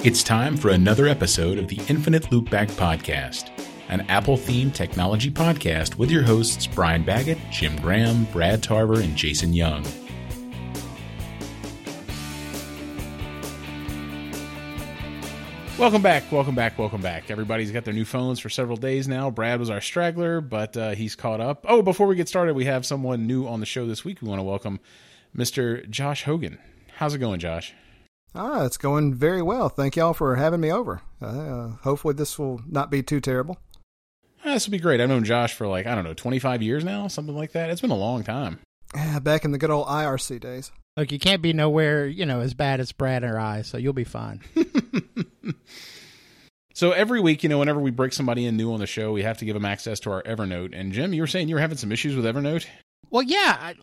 It's time for another episode of the Infinite Loopback Podcast, an Apple-themed technology podcast with your hosts Brian Baggett, Jim Graham, Brad Tarver, and Jason Young. Welcome back. Everybody's got their new phones for several days now. Brad was our straggler, but he's caught up. Oh, before we get started, we have someone new on the show this week. We want to welcome Mr. Josh Hogan. How's it going, Josh? It's going very well. Thank y'all for having me over. Hopefully this will not be too terrible. This will be great. I've known Josh for 25 years now, something like that. It's been a long time. Back in the good old IRC days. Look, you can't be nowhere, as bad as Brad or I, so you'll be fine. So every week, whenever we break somebody in new on the show, we have to give them access to our Evernote. And Jim, you were saying you were having some issues with Evernote? Well, yeah,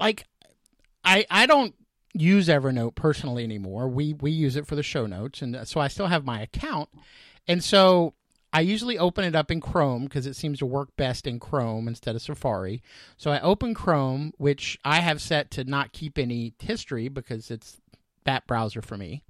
I don't use Evernote personally anymore. We use it for the show notes, and so I still have my account. And so I usually open it up in Chrome because it seems to work best in Chrome instead of Safari. So I open Chrome, which I have set to not keep any history because it's that browser for me.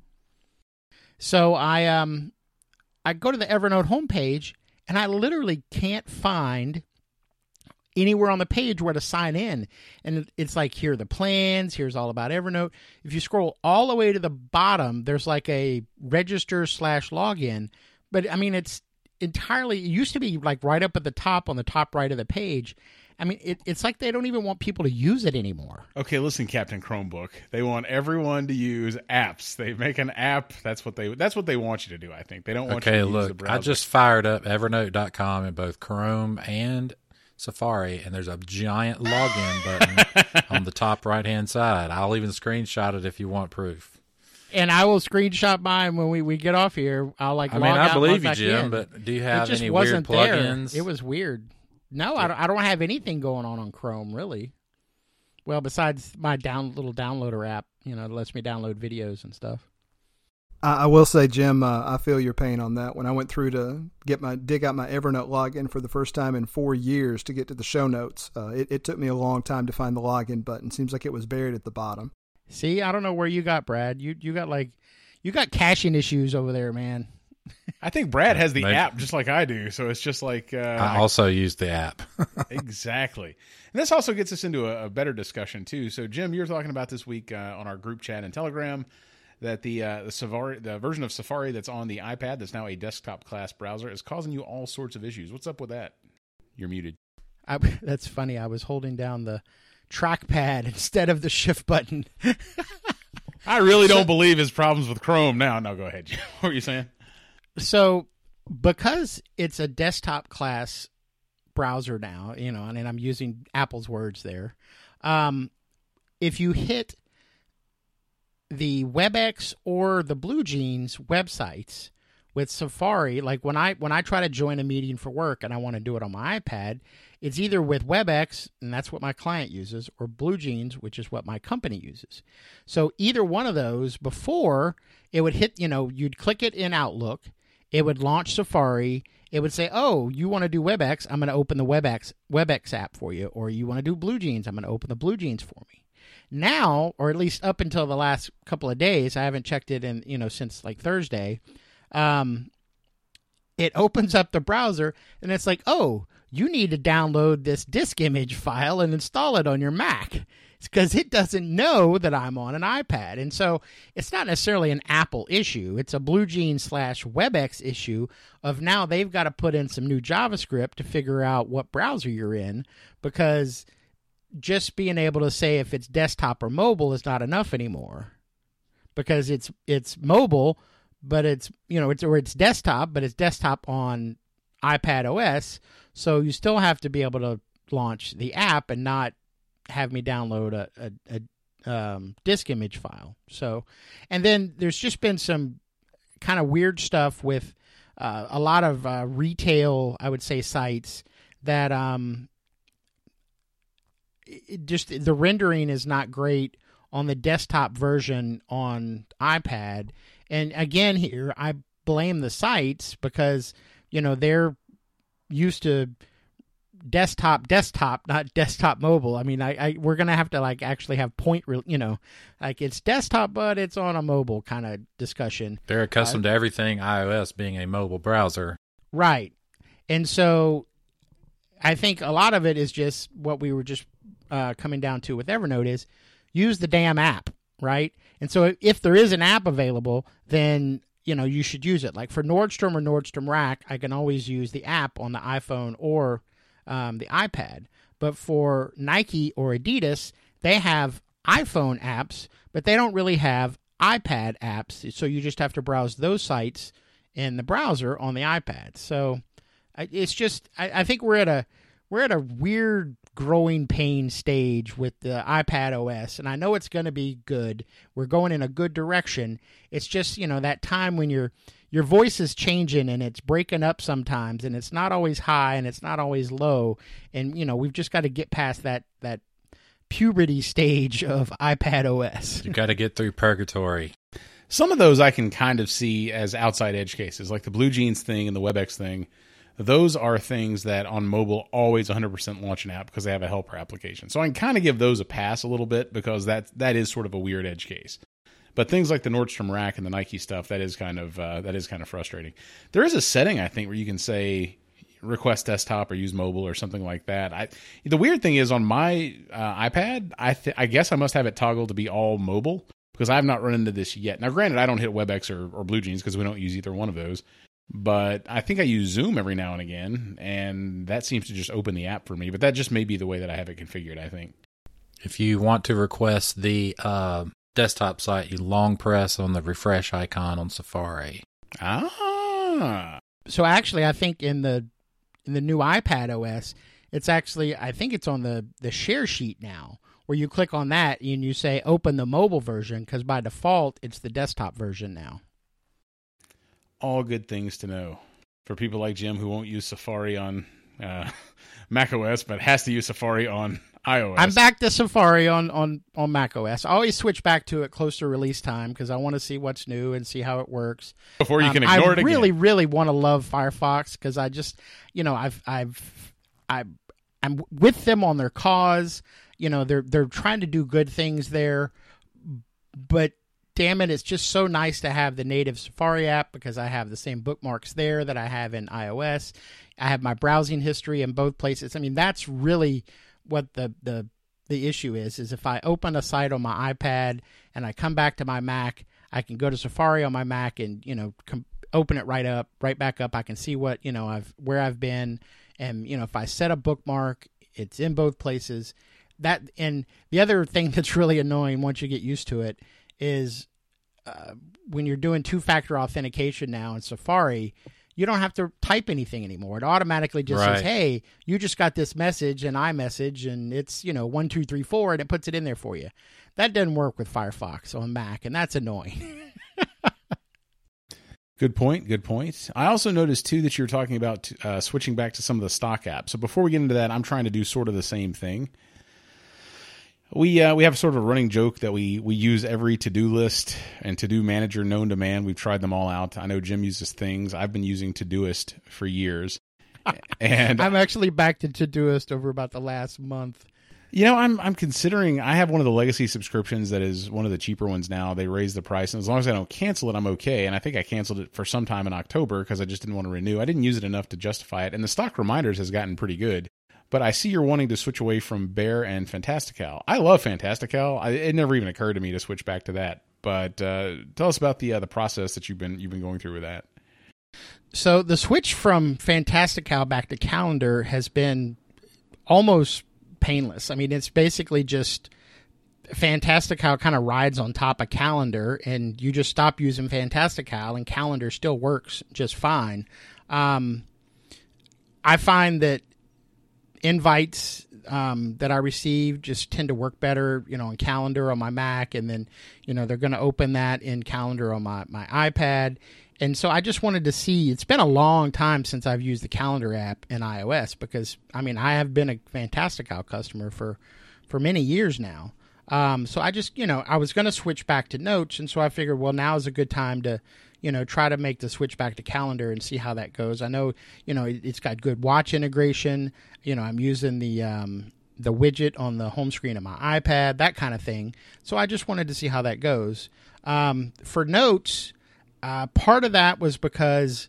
So I go to the Evernote homepage, and I literally can't find anywhere on the page where to sign in. And it's like, here are the plans, here's all about Evernote. If you scroll all the way to the bottom, there's like a register/login. But it's entirely, it used to be like right up at the top on the top right of the page. It's like they don't even want people to use it anymore. Okay, listen, Captain Chromebook. They want everyone to use apps. They make an app. That's what they want you to do, I think. They don't want you to use the browser. I just fired up Evernote.com in both Chrome and Safari, and there's a giant login button on the top right-hand side. I'll even screenshot it if you want proof. And I will screenshot mine when we get off here. I'll log out. I believe you, Jim, but do you have any weird plugins? It was weird. No, I don't have anything going on Chrome, really. Well, besides my little downloader app, that lets me download videos and stuff. I will say, Jim, I feel your pain on that. When I went through to dig out my Evernote login for the first time in 4 years to get to the show notes, it took me a long time to find the login button. Seems like it was buried at the bottom. See, I don't know where you got, Brad. You got caching issues over there, man. I think Brad has the app just like I do, so it's just like... I also use the app. Exactly. And this also gets us into a better discussion, too. So, Jim, you were talking about this week on our group chat and Telegram that the version of Safari that's on the iPad that's now a desktop class browser is causing you all sorts of issues. What's up with that? You're muted. That's funny. I was holding down the trackpad instead of the shift button. I really don't believe his problems with Chrome now. No, go ahead, Jim. What were you saying? So, because it's a desktop class browser now, and I'm using Apple's words there, if you hit the WebEx or the BlueJeans websites with Safari, like when I try to join a meeting for work and I want to do it on my iPad, it's either with WebEx, and that's what my client uses, or BlueJeans, which is what my company uses. So either one of those, before it would hit, you'd click it in Outlook, it would launch Safari, it would say, oh, you want to do WebEx, I'm going to open the WebEx app for you, or you want to do BlueJeans, I'm going to open the BlueJeans for me. Now, or at least up until the last couple of days, I haven't checked it in, since like Thursday, it opens up the browser and it's like, oh, you need to download this disk image file and install it on your Mac. It's because it doesn't know that I'm on an iPad. And so it's not necessarily an Apple issue. It's a BlueJeans/WebEx issue of now they've got to put in some new JavaScript to figure out what browser you're in, because just being able to say if it's desktop or mobile is not enough anymore, because it's mobile, but it's desktop, but it's desktop on iPad OS. So you still have to be able to launch the app and not have me download a disk image file. So, and then there's just been some kind of weird stuff with a lot of retail, I would say, sites that the rendering is not great on the desktop version on iPad. And again, here I blame the sites because they're used to desktop, not desktop mobile. I mean, we're going to have to like actually have like it's desktop, but it's on a mobile kind of discussion. They're accustomed to everything iOS being a mobile browser. Right. And so I think a lot of it is just what we were just coming down to with Evernote is use the damn app, right? And so if there is an app available, then you should use it. Like for Nordstrom or Nordstrom Rack, I can always use the app on the iPhone or the iPad. But for Nike or Adidas, they have iPhone apps, but they don't really have iPad apps. So you just have to browse those sites in the browser on the iPad. So it's just, I think we're at a weird growing pain stage with the iPad OS, and I know it's going to be good. We're going in a good direction. It's just, that time when your voice is changing and it's breaking up sometimes, and it's not always high and it's not always low. And, we've just got to get past that puberty stage of iPad OS. You got to get through purgatory. Some of those I can kind of see as outside edge cases, like the Blue Jeans thing and the WebEx thing. Those are things that on mobile always 100% launch an app because they have a helper application. So I can kind of give those a pass a little bit because that is sort of a weird edge case. But things like the Nordstrom Rack and the Nike stuff, that is kind of frustrating. There is a setting, I think, where you can say request desktop or use mobile or something like that. The weird thing is on my iPad, I guess I must have it toggled to be all mobile because I have not run into this yet. Now, granted, I don't hit WebEx or Blue Jeans because we don't use either one of those. But I think I use Zoom every now and again, and that seems to just open the app for me. But that just may be the way that I have it configured, I think. If you want to request the desktop site, you long press on the refresh icon on Safari. Ah. So actually, I think in the new iPad OS, it's actually, I think it's on the share sheet now, where you click on that and you say open the mobile version, because by default, it's the desktop version now. All good things to know for people like Jim who won't use Safari on Mac OS, but has to use Safari on iOS. I'm back to Safari on Mac OS. I always switch back to it close to release time because I want to see what's new and see how it works before you can ignore it again. I really, really want to love Firefox because I just, I'm with them on their cause. They're trying to do good things there, but damn it, it's just so nice to have the native Safari app because I have the same bookmarks there that I have in iOS. I have my browsing history in both places. I mean, that's really what the issue is if I open a site on my iPad and I come back to my Mac, I can go to Safari on my Mac and, open it right back up. I can see what, where I've been. And, if I set a bookmark, it's in both places. And the other thing that's really annoying once you get used to it is when you're doing two-factor authentication now in Safari, you don't have to type anything anymore. It automatically just says, hey, you just got this message in iMessage, and it's, 1, 2, 3, 4, and it puts it in there for you. That doesn't work with Firefox on Mac, and that's annoying. Good point. I also noticed, too, that you were talking about switching back to some of the stock apps. So before we get into that, I'm trying to do sort of the same thing. We have sort of a running joke that we use every to-do list and to-do manager known to man. We've tried them all out. I know Jim uses Things. I've been using Todoist for years. And I'm actually back to Todoist over about the last month. I'm considering, I have one of the legacy subscriptions that is one of the cheaper ones now. They raised the price, and as long as I don't cancel it, I'm okay. And I think I canceled it for some time in October because I just didn't want to renew. I didn't use it enough to justify it, and the stock reminders has gotten pretty good. But I see you're wanting to switch away from Bear and Fantastical. I love Fantastical. It never even occurred to me to switch back to that. But tell us about the process that you've been going through with that. So the switch from Fantastical back to Calendar has been almost painless. I mean, it's basically just Fantastical kind of rides on top of Calendar, and you just stop using Fantastical, and Calendar still works just fine. I find that invites that I receive just tend to work better, in Calendar on my Mac, and then, they're going to open that in Calendar on my iPad. And so I just wanted to see, it's been a long time since I've used the Calendar app in iOS because, I have been a Fantastical customer for many years now. So I just, I was going to switch back to notes. And so I figured, well, now is a good time to, try to make the switch back to calendar and see how that goes. I know, it's got good watch integration. I'm using the widget on the home screen of my iPad, that kind of thing. So I just wanted to see how that goes. For notes, part of that was because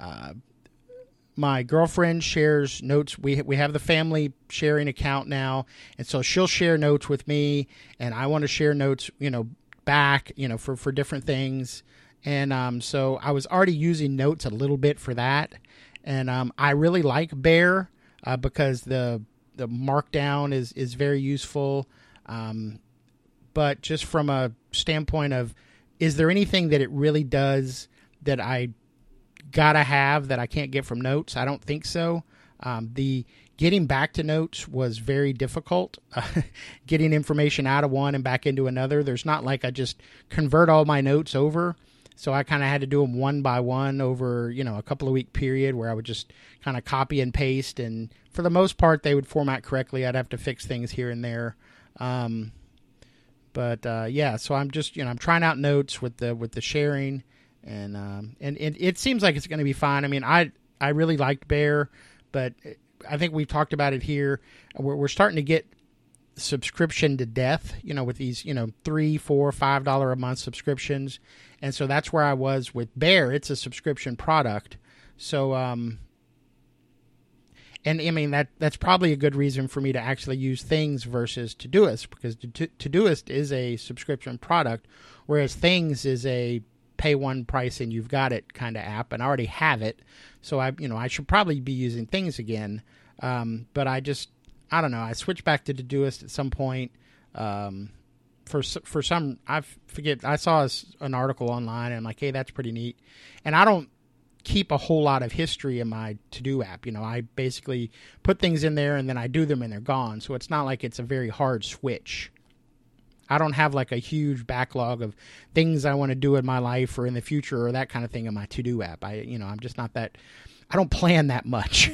my girlfriend shares notes. We have the family sharing account now, and so she'll share notes with me, and I want to share notes, back, for different things. And so I was already using Notes a little bit for that, and I really like Bear because the markdown is very useful. But just from a standpoint of, is there anything that it really does that I gotta have that I can't get from Notes? I don't think so. The getting back to Notes was very difficult. Getting information out of one and back into another. There's not like I just convert all my notes over. So I kind of had to do them one by one over, a couple of week period where I would just kind of copy and paste. And for the most part, they would format correctly. I'd have to fix things here and there. Yeah, so I'm just, I'm trying out Notes with the sharing, and it seems like it's going to be fine. I mean, I really liked Bear, but I think we've talked about it here. We're starting to get subscription to death, with these, $3, $4, $5 a month subscriptions. And so that's where I was with Bear. It's a subscription product. So, and I mean, that's probably a good reason for me to actually use Things versus Todoist, because Todoist is a subscription product, whereas Things is a pay one price and you've got it kind of app, and I already have it. So I should probably be using Things again. But I don't know. I switched back to Todoist at some point. For some, I forget. I saw an article online, and I'm like, hey, that's pretty neat. And I don't keep a whole lot of history in my To-Do app. I basically put things in there, and then I do them, and they're gone. So it's not like it's a very hard switch. I don't have like a huge backlog of things I want to do in my life or in the future or that kind of thing in my To-Do app. I'm just not that. I don't plan that much.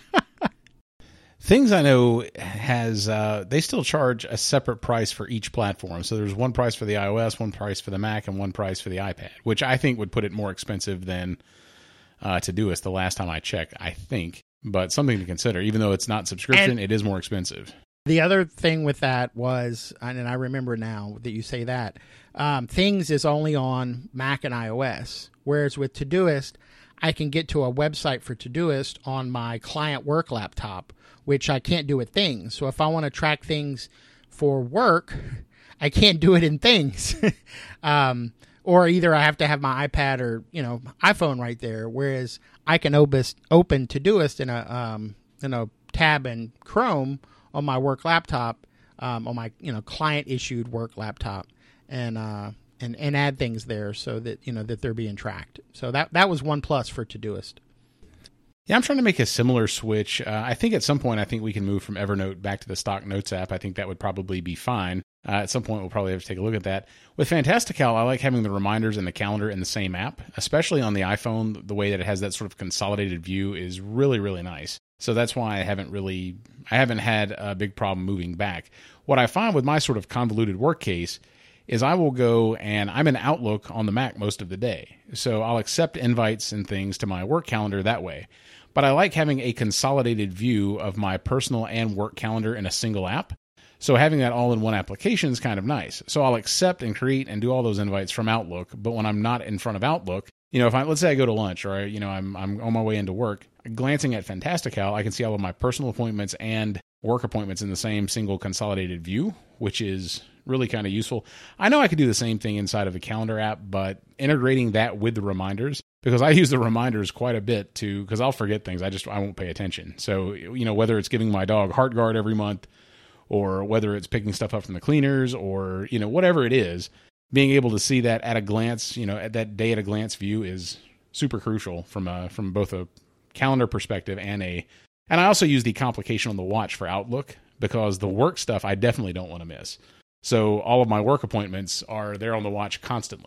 Things I know has, they still charge a separate price for each platform. So there's one price for the iOS, one price for the Mac, and one price for the iPad, which I think would put it more expensive than Todoist the last time I checked, I think. But something to consider. Even though it's not subscription, it is more expensive. The other thing with that was, and I remember now that you say that, Things is only on Mac and iOS, whereas with Todoist, I can get to a website for Todoist on my client work laptop, which I can't do with Things. So if I want to track things for work, I can't do it in Things. Or either I have to have my iPad or, iPhone right there, whereas I can open Todoist in a tab in Chrome on my work laptop, on my, client issued work laptop, and add things there so that, that they're being tracked. So that was one plus for Todoist. Yeah, I'm trying to make a similar switch. I think at some point, we can move from Evernote back to the stock Notes app. I think that would probably be fine. At some point, we'll probably have to take a look at that. With Fantastical, I like having the reminders and the calendar in the same app, especially on the iPhone. The way that it has that sort of consolidated view is really, really nice. So that's why I haven't had a big problem moving back. What I find with my sort of convoluted work case is I will go, and I'm in Outlook on the Mac most of the day. So I'll accept invites and things to my work calendar that way. But I like having a consolidated view of my personal and work calendar in a single app. So having that all in one application is kind of nice. So I'll accept and create and do all those invites from Outlook. But when I'm not in front of Outlook, if let's say I go to lunch or I'm on my way into work, glancing at Fantastical, I can see all of my personal appointments and work appointments in the same single consolidated view, which is really kind of useful. I know I could do the same thing inside of the calendar app, but integrating that with the reminders, because I use the reminders quite a bit because I'll forget things. I won't pay attention. So, whether it's giving my dog Heartgard every month or whether it's picking stuff up from the cleaners or, whatever it is, being able to see that at a glance, at that day at a glance view is super crucial from both a calendar perspective and I also use the complication on the watch for Outlook because the work stuff I definitely don't want to miss. So all of my work appointments are there on the watch constantly.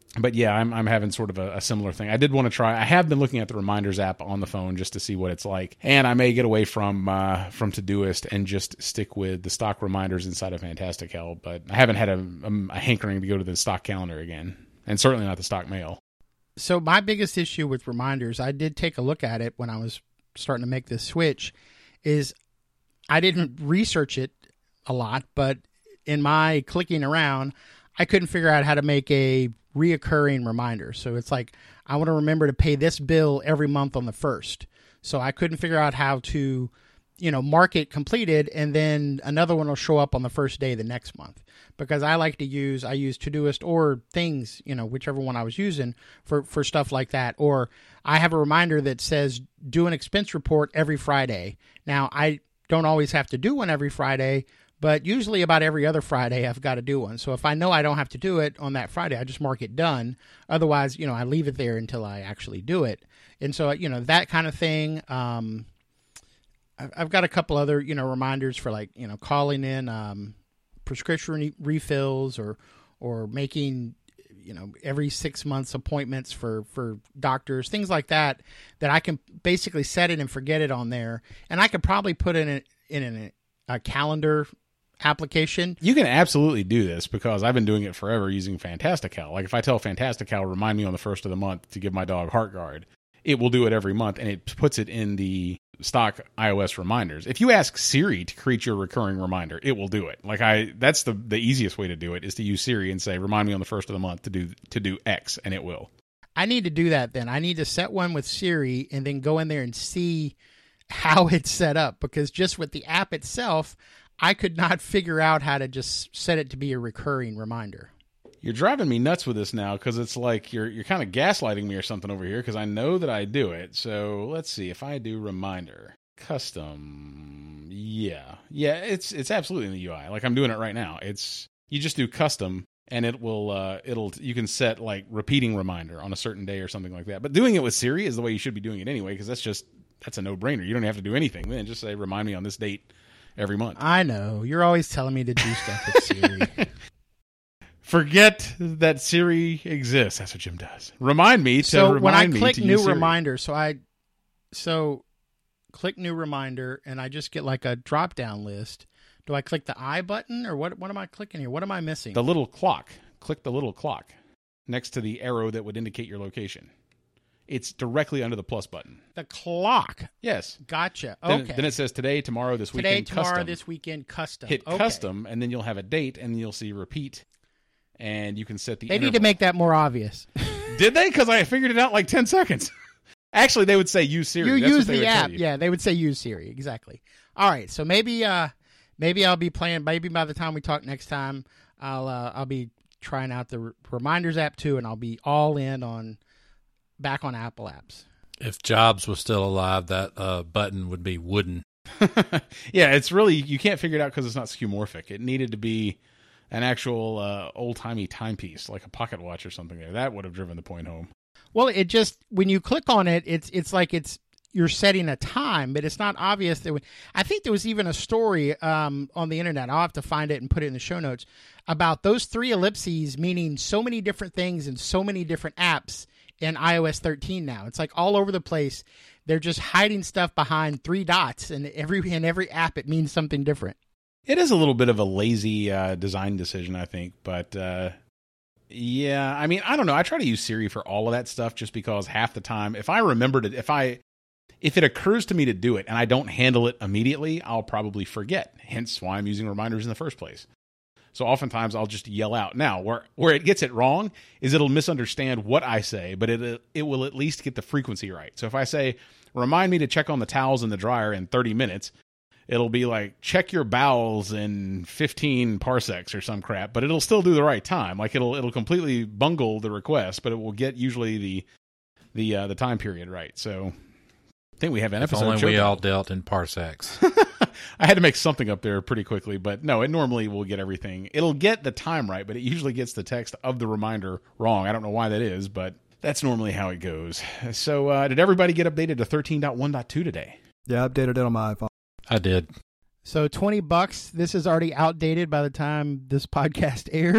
But yeah, I'm having sort of a similar thing. I did want to try. I have been looking at the Reminders app on the phone just to see what it's like, and I may get away from Todoist and just stick with the stock reminders inside of Fantastical. But I haven't had a hankering to go to the stock calendar again, and certainly not the stock mail. So my biggest issue with reminders, I did take a look at it when I was starting to make this switch, is I didn't research it a lot, but in my clicking around, I couldn't figure out how to make a reoccurring reminder. So it's like, I want to remember to pay this bill every month on the 1st. So I couldn't figure out how to, mark it completed, and then another one will show up on the first day the next month. Because I use Todoist or Things, whichever one I was using for stuff like that. Or I have a reminder that says do an expense report every Friday. Now, I don't always have to do one every Friday, but usually about every other Friday I've got to do one. So if I know I don't have to do it on that Friday, I just mark it done. Otherwise, I leave it there until I actually do it. And so, that kind of thing. I've got a couple other, reminders for like, calling in prescription refills or making, every 6 months appointments for doctors, things like that I can basically set it and forget it on there. And I could probably put in a calendar application. You can absolutely do this because I've been doing it forever using Fantastical. Like if I tell Fantastical, remind me on the 1st of the month to give my dog HeartGuard, it will do it every month, and it puts it in the stock iOS reminders. If you ask Siri to create your recurring reminder, it will do it. That's the easiest way to do it, is to use Siri and say, remind me on the 1st of the month to do X, and it will. I need to do that then. I need to set one with Siri and then go in there and see how it's set up, because just with the app itself, I could not figure out how to just set it to be a recurring reminder. You're driving me nuts with this now, because it's like you're kind of gaslighting me or something over here, because I know that I do it. So let's see. If I do reminder custom, yeah, it's absolutely in the UI. Like I'm doing it right now. You just do custom, and it will you can set like repeating reminder on a certain day or something like that. But doing it with Siri is the way you should be doing it anyway, because that's a no-brainer. You don't have to do anything. Then just say remind me on this date every month. I know. You're always telling me to do stuff with Siri. Forget that Siri exists. That's what Jim does. Remind me to remind me to use Siri. So when I click new reminder, so click new reminder, and I just get like a drop-down list. Do I click the I button, or what am I clicking here? What am I missing? The little clock. Click the little clock next to the arrow that would indicate your location. It's directly under the plus button. The clock. Yes. Gotcha. Okay. Then it says today, tomorrow, this weekend, custom. Today, tomorrow, custom. this weekend, custom. Hit custom, and then you'll have a date, and you'll see repeat, and you can set the They interval. need to make that more obvious. Did they? Because I figured it out in like 10 seconds. Actually, they would say use Siri. You That's use what they the would app. tell you. Yeah, they would say use Siri. Exactly. All right. So maybe I'll be playing. Maybe by the time we talk next time, I'll be trying out the Reminders app too, and I'll be all in back on Apple apps. If Jobs was still alive, that button would be wooden. Yeah, it's really, you can't figure it out because it's not skeuomorphic. It needed to be an actual old-timey timepiece, like a pocket watch or something there. That would have driven the point home. Well, it just, when you click on it, it's like you're setting a time, but it's not obvious. I think there was even a story on the internet. I'll have to find it and put it in the show notes about those 3 ellipses meaning so many different things in so many different apps in iOS 13 now. It's like all over the place. They're just hiding stuff behind 3 dots, and in every app it means something different. It is a little bit of a lazy design decision, I think, but yeah, I mean, I don't know. I try to use Siri for all of that stuff just because half the time, if I remember to, if it occurs to me to do it and I don't handle it immediately, I'll probably forget. Hence why I'm using reminders in the first place. So oftentimes I'll just yell out. Now, where it gets it wrong is it'll misunderstand what I say, but it will at least get the frequency right. So if I say, remind me to check on the towels in the dryer in 30 minutes, it'll be like, check your bowels in 15 parsecs or some crap, but it'll still do the right time. Like it'll completely bungle the request, but it will get usually the time period right. So I think we have an episode. If only we all dealt in parsecs. I had to make something up there pretty quickly, but no, it normally will get everything. It'll get the time right, but it usually gets the text of the reminder wrong. I don't know why that is, but that's normally how it goes. So did everybody get updated to 13.1.2 today? Yeah, I updated it on my iPhone. I did. So $20. This is already outdated by the time this podcast airs.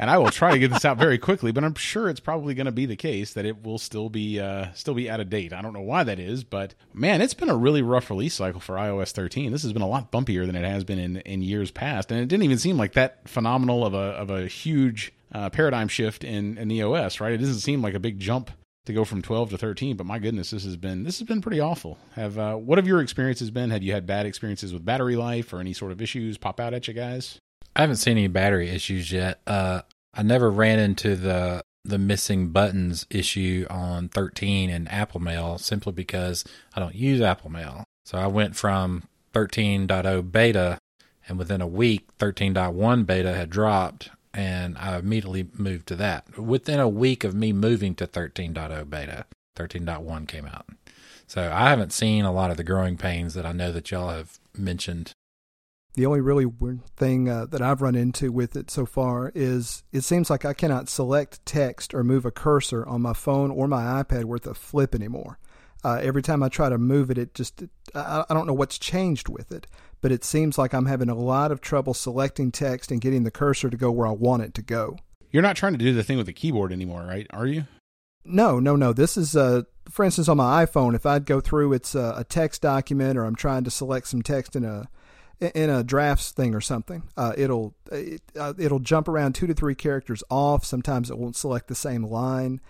And I will try to get this out very quickly, but I'm sure it's probably going to be the case that it will still be out of date. I don't know why that is, but man, it's been a really rough release cycle for iOS 13. This has been a lot bumpier than it has been in years past, and it didn't even seem like that phenomenal of a huge paradigm shift in the OS, right? It doesn't seem like a big jump to go from 12 to 13, but my goodness, this has been pretty awful. What have your experiences been? Have you had bad experiences with battery life or any sort of issues pop out at you guys? I haven't seen any battery issues yet. I never ran into the missing buttons issue on 13 in Apple Mail simply because I don't use Apple Mail. So I went from 13.0 beta, and within a week, 13.1 beta had dropped, and I immediately moved to that. Within a week of me moving to 13.0 beta, 13.1 came out. So I haven't seen a lot of the growing pains that I know that y'all have mentioned. The only really weird thing that I've run into with it so far is it seems like I cannot select text or move a cursor on my phone or my iPad worth a flip anymore. Every time I try to move it, I don't know what's changed with it, but it seems like I'm having a lot of trouble selecting text and getting the cursor to go where I want it to go. You're not trying to do the thing with the keyboard anymore, right? Are you? No. This is, for instance, on my iPhone, if I'd go through a text document or I'm trying to select some text in a drafts thing or something, it'll jump around 2 to 3 characters off. Sometimes it won't select the same line.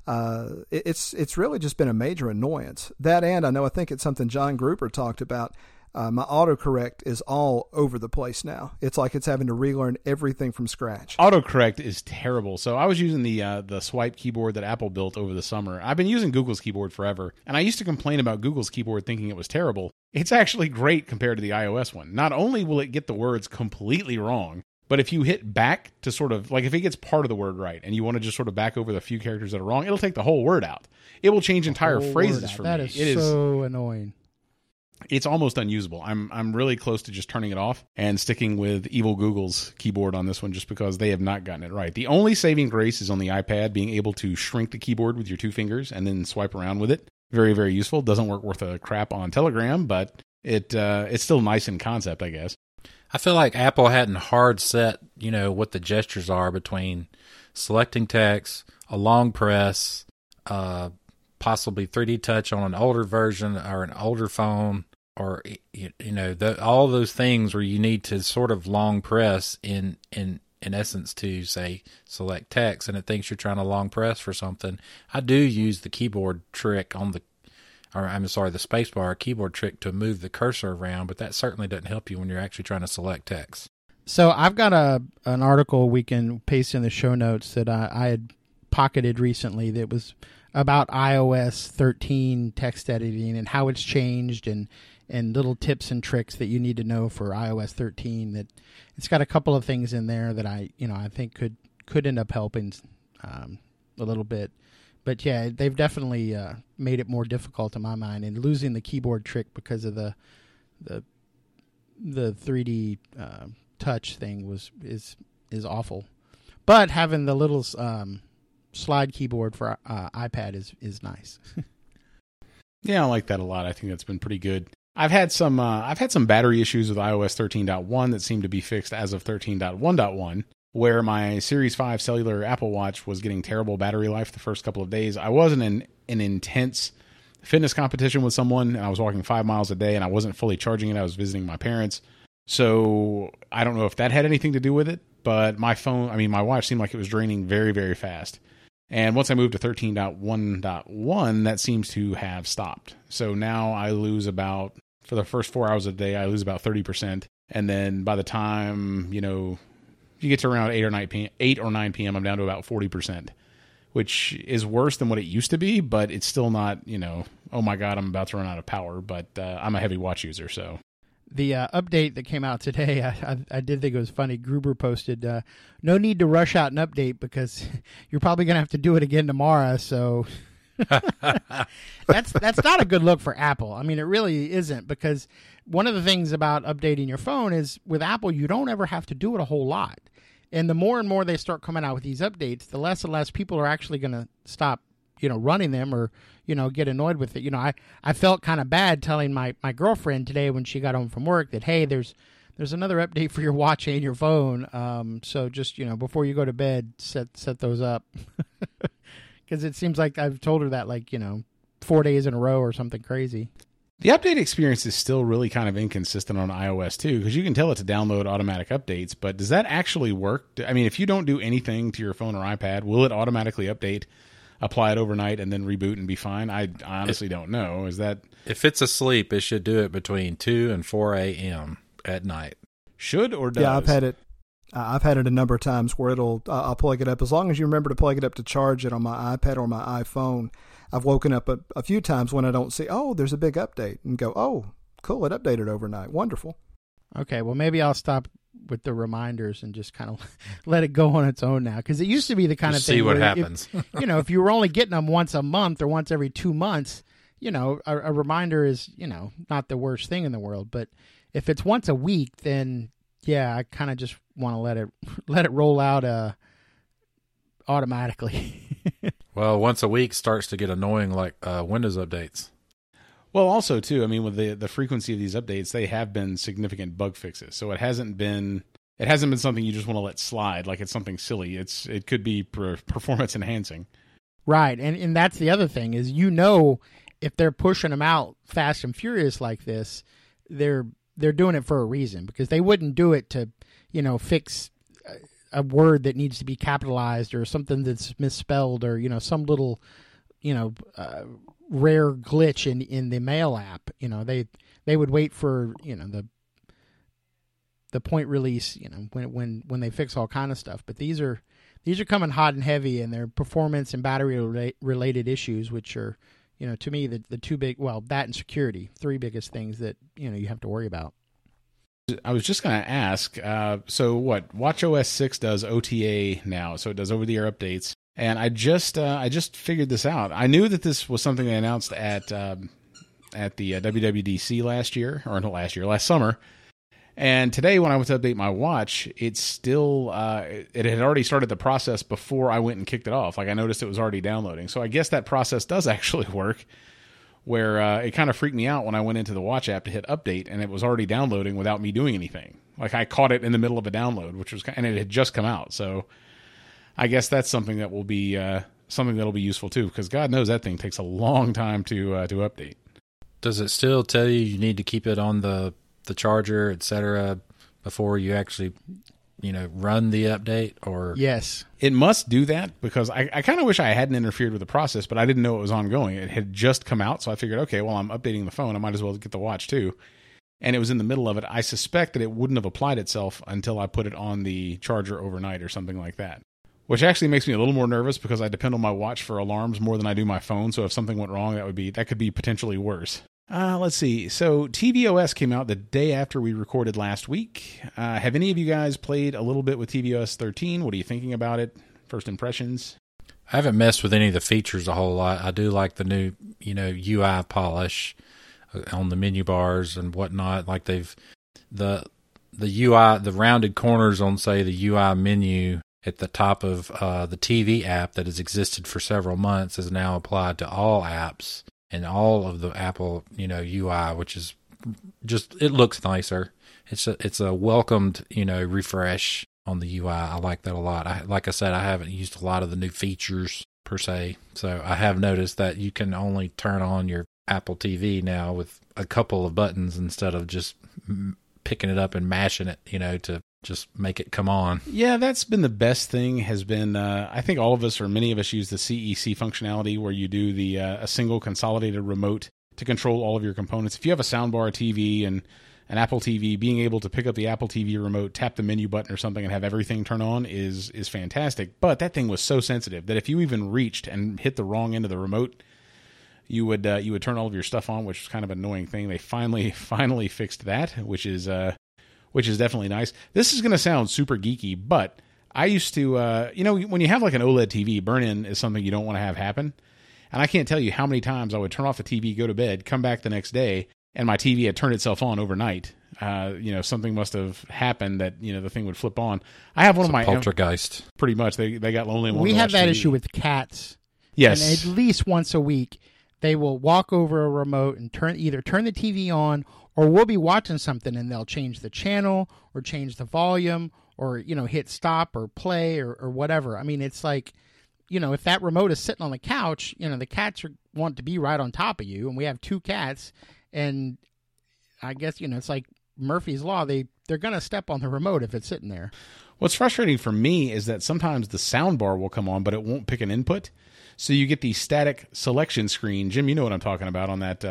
It's really just been a major annoyance. That, and I think it's something John Gruber talked about. My autocorrect is all over the place now. It's like it's having to relearn everything from scratch. Autocorrect is terrible. So I was using the swipe keyboard that Apple built over the summer. I've been using Google's keyboard forever, and I used to complain about Google's keyboard thinking it was terrible. It's actually great compared to the iOS one. Not only will it get the words completely wrong, but if you hit back to sort of, like if it gets part of the word right and you want to just sort of back over the few characters that are wrong, it'll take the whole word out. It will change entire phrases for me. That is so annoying. It's almost unusable. I'm really close to just turning it off and sticking with evil Google's keyboard on this one just because they have not gotten it right. The only saving grace is on the iPad, being able to shrink the keyboard with your 2 fingers and then swipe around with it. Very, very useful. Doesn't work worth a crap on Telegram, but it's still nice in concept, I guess. I feel like Apple hadn't hard set, what the gestures are between selecting text, a long press, possibly 3D touch on an older version or an older phone, or all those things where you need to sort of long press in essence to say select text, and it thinks you're trying to long press for something. I do use the keyboard trick the spacebar keyboard trick to move the cursor around, but that certainly doesn't help you when you're actually trying to select text. So I've got an article we can paste in the show notes that I had pocketed recently that was about iOS 13 text editing and how it's changed and little tips and tricks that you need to know for iOS 13. That it's got a couple of things in there that I think could end up helping a little bit. But yeah, they've definitely made it more difficult in my mind, and losing the keyboard trick because of the 3D touch thing is awful. But having the little slide keyboard for iPad is nice. Yeah, I like that a lot. I think that's been pretty good. I've had some battery issues with iOS 13.1 that seem to be fixed as of 13.1.1. Where my Series 5 cellular Apple Watch was getting terrible battery life the first couple of days. I was in an intense fitness competition with someone, and I was walking 5 miles a day, and I wasn't fully charging it. I was visiting my parents. So I don't know if that had anything to do with it, but my watch seemed like it was draining very, very fast. And once I moved to 13.1.1, that seems to have stopped. So now I lose for the first 4 hours of the day, I lose about 30%. And then by the time, you get to around 8 or 9 p.m., I'm down to about 40%, which is worse than what it used to be, but it's still not, oh my God, I'm about to run out of power, but I'm a heavy watch user, so. The update that came out today, I did think it was funny. Gruber posted, no need to rush out an update because you're probably going to have to do it again tomorrow, so that's not a good look for Apple. I mean, it really isn't, because one of the things about updating your phone is with Apple, you don't ever have to do it a whole lot. And the more and more they start coming out with these updates, the less and less people are actually going to stop, running them or, get annoyed with it. I felt kind of bad telling my girlfriend today when she got home from work that, hey, there's there's another update for your watch and your phone. So just, before you go to bed, set those up. Because it seems like I've told her that 4 days in a row or something crazy. The update experience is still really kind of inconsistent on iOS too, because you can tell it to download automatic updates, but does that actually work? I mean, if you don't do anything to your phone or iPad, will it automatically update, apply it overnight, and then reboot and be fine? I honestly don't know. Is that... If it's asleep, it should do it between 2 and 4 a.m. at night. Should or does? Yeah, I've had it. I've had it a number of times where I'll plug it up. As long as you remember to plug it up to charge it on my iPad or my iPhone. I've woken up a few times when I don't see, there's a big update, and go, oh, cool, it updated overnight. Wonderful. Okay, well, maybe I'll stop with the reminders and just kind of let it go on its own now. Because it used to be the kind of thing see what where happens. If you were only getting them once a month or once every 2 months, a reminder is, not the worst thing in the world. But if it's once a week, then, yeah, I kind of just want to let it roll out automatically. Well, once a week starts to get annoying, like Windows updates. Well, also, too, I mean, with the frequency of these updates, they have been significant bug fixes. So it hasn't been something you just want to let slide like it's something silly. It could be performance enhancing. Right, and that's the other thing is, if they're pushing them out fast and furious like this, they're doing it for a reason, because they wouldn't do it to, fix a word that needs to be capitalized or something that's misspelled or, some little, rare glitch in the mail app. They would wait for, the point release, when they fix all kind of stuff. But these are coming hot and heavy, and they're performance and battery related issues, which are, to me, the two big, that and security, three biggest things that, you have to worry about. I was just going to ask, so what? WatchOS 6 does OTA now, so it does over-the-air updates. And I just figured this out. I knew that this was something they announced at the WWDC last summer. And today, when I went to update my watch, it's still it had already started the process before I went and kicked it off. Like, I noticed it was already downloading. So I guess that process does actually work. Where it kind of freaked me out when I went into the watch app to hit update, and it was already downloading without me doing anything. Like, I caught it in the middle of a download, and it had just come out. So I guess that's something that will be something that'll be useful too, because God knows that thing takes a long time to update. Does it still tell you need to keep it on the charger, etc., before you actually run the update? Or yes, it must do that, because I kind of wish I hadn't interfered with the process, but I didn't know it was ongoing. It had just come out, so I figured, okay, well, I'm updating the phone, I might as well get the watch too. And it was in the middle of it. I suspect that it wouldn't have applied itself until I put it on the charger overnight or something like that, which actually makes me a little more nervous, because I depend on my watch for alarms more than I do my phone. So if something went wrong, that could be potentially worse. Let's see. So tvOS came out the day after we recorded last week. Have any of you guys played a little bit with tvOS 13? What are you thinking about it? First impressions? I haven't messed with any of the features a whole lot. I do like the new, UI polish on the menu bars and whatnot. Like the UI, the rounded corners on, say, the UI menu at the top of the TV app that has existed for several months is now applied to all apps. And all of the Apple, UI, which is just, it looks nicer. It's a welcomed, refresh on the UI. I like that a lot. Like I said, I haven't used a lot of the new features per se. So I have noticed that you can only turn on your Apple TV now with a couple of buttons instead of just picking it up and mashing it, to just make it come on. Yeah, that's been the best thing, has been, I think all of us, or many of us, use the CEC functionality where you do a single consolidated remote to control all of your components. If you have a soundbar, TV, and an Apple TV, being able to pick up the Apple TV remote, tap the menu button or something, and have everything turn on is fantastic. But that thing was so sensitive that if you even reached and hit the wrong end of the remote, you would turn all of your stuff on, which is kind of an annoying thing. They finally fixed that, which is definitely nice. This is going to sound super geeky, but I used to, when you have like an OLED TV, burn-in is something you don't want to have happen. And I can't tell you how many times I would turn off the TV, go to bed, come back the next day, and my TV had turned itself on overnight. Something must have happened that, the thing would flip on. I have one of my poltergeist. Pretty much. They got lonely. We have that issue with cats. Yes. And at least once a week, they will walk over a remote and either turn the TV on Or we'll be watching something and they'll change the channel or change the volume or, hit stop or play or whatever. I mean, it's like, if that remote is sitting on the couch, the cats want to be right on top of you. And we have 2 cats. And I guess, it's like Murphy's Law. They're going to step on the remote if it's sitting there. What's frustrating for me is that sometimes the sound bar will come on, but it won't pick an input. So you get the static selection screen. Jim, you know what I'm talking about on that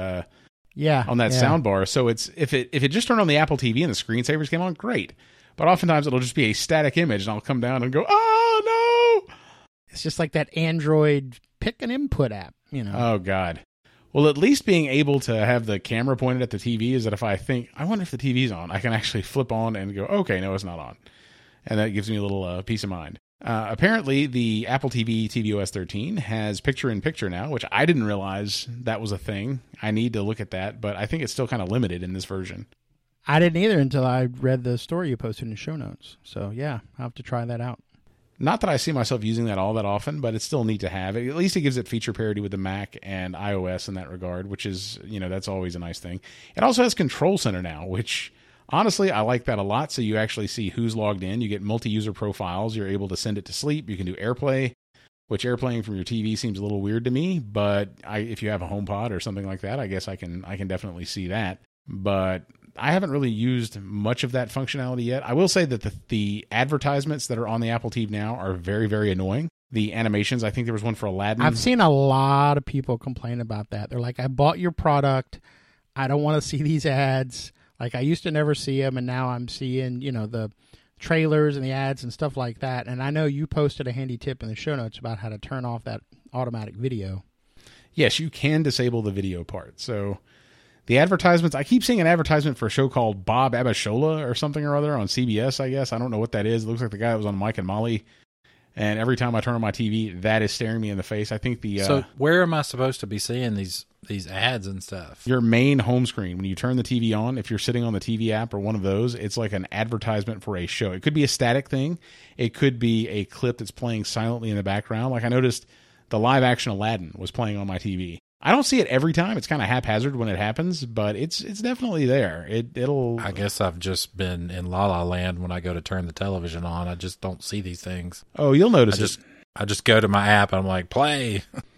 sound bar. So it's if it just turned on the Apple TV and the screensavers came on, great. But oftentimes it'll just be a static image, and I'll come down and go, oh, no! It's just like that Android pick an input app, Oh, God. Well, at least being able to have the camera pointed at the TV is that if I think, I wonder if the TV's on, I can actually flip on and go, okay, no, it's not on. And that gives me a little peace of mind. Apparently, the Apple TV tvOS 13 has picture-in-picture now, which I didn't realize that was a thing. I need to look at that, but I think it's still kind of limited in this version. I didn't either until I read the story you posted in the show notes. So, yeah, I'll have to try that out. Not that I see myself using that all that often, but it's still neat to have. At least it gives it feature parity with the Mac and iOS in that regard, which is, that's always a nice thing. It also has Control Center now, which, honestly, I like that a lot. So you actually see who's logged in. You get multi-user profiles. You're able to send it to sleep. You can do AirPlay, which AirPlaying from your TV seems a little weird to me. But if you have a HomePod or something like that, I guess I can definitely see that. But I haven't really used much of that functionality yet. I will say that the advertisements that are on the Apple TV now are very, very annoying. The animations, I think there was one for Aladdin. I've seen a lot of people complain about that. They're like, I bought your product. I don't want to see these ads. Like, I used to never see them, and now I'm seeing, the trailers and the ads and stuff like that. And I know you posted a handy tip in the show notes about how to turn off that automatic video. Yes, you can disable the video part. So the advertisements, I keep seeing an advertisement for a show called Bob Abishola or something or other on CBS, I guess. I don't know what that is. It looks like the guy that was on Mike and Molly. And every time I turn on my TV, that is staring me in the face. I think So where am I supposed to be seeing these ads and stuff? Your main home screen. When you turn the TV on, if you're sitting on the TV app or one of those, it's like an advertisement for a show. It could be a static thing. It could be a clip that's playing silently in the background. Like I noticed the live action Aladdin was playing on my TV. I don't see it every time. It's kind of haphazard when it happens, but it's definitely there. It'll. I guess I've just been in La La Land when I go to turn the television on. I just don't see these things. Oh, you'll notice it. I just go to my app and I'm like, play.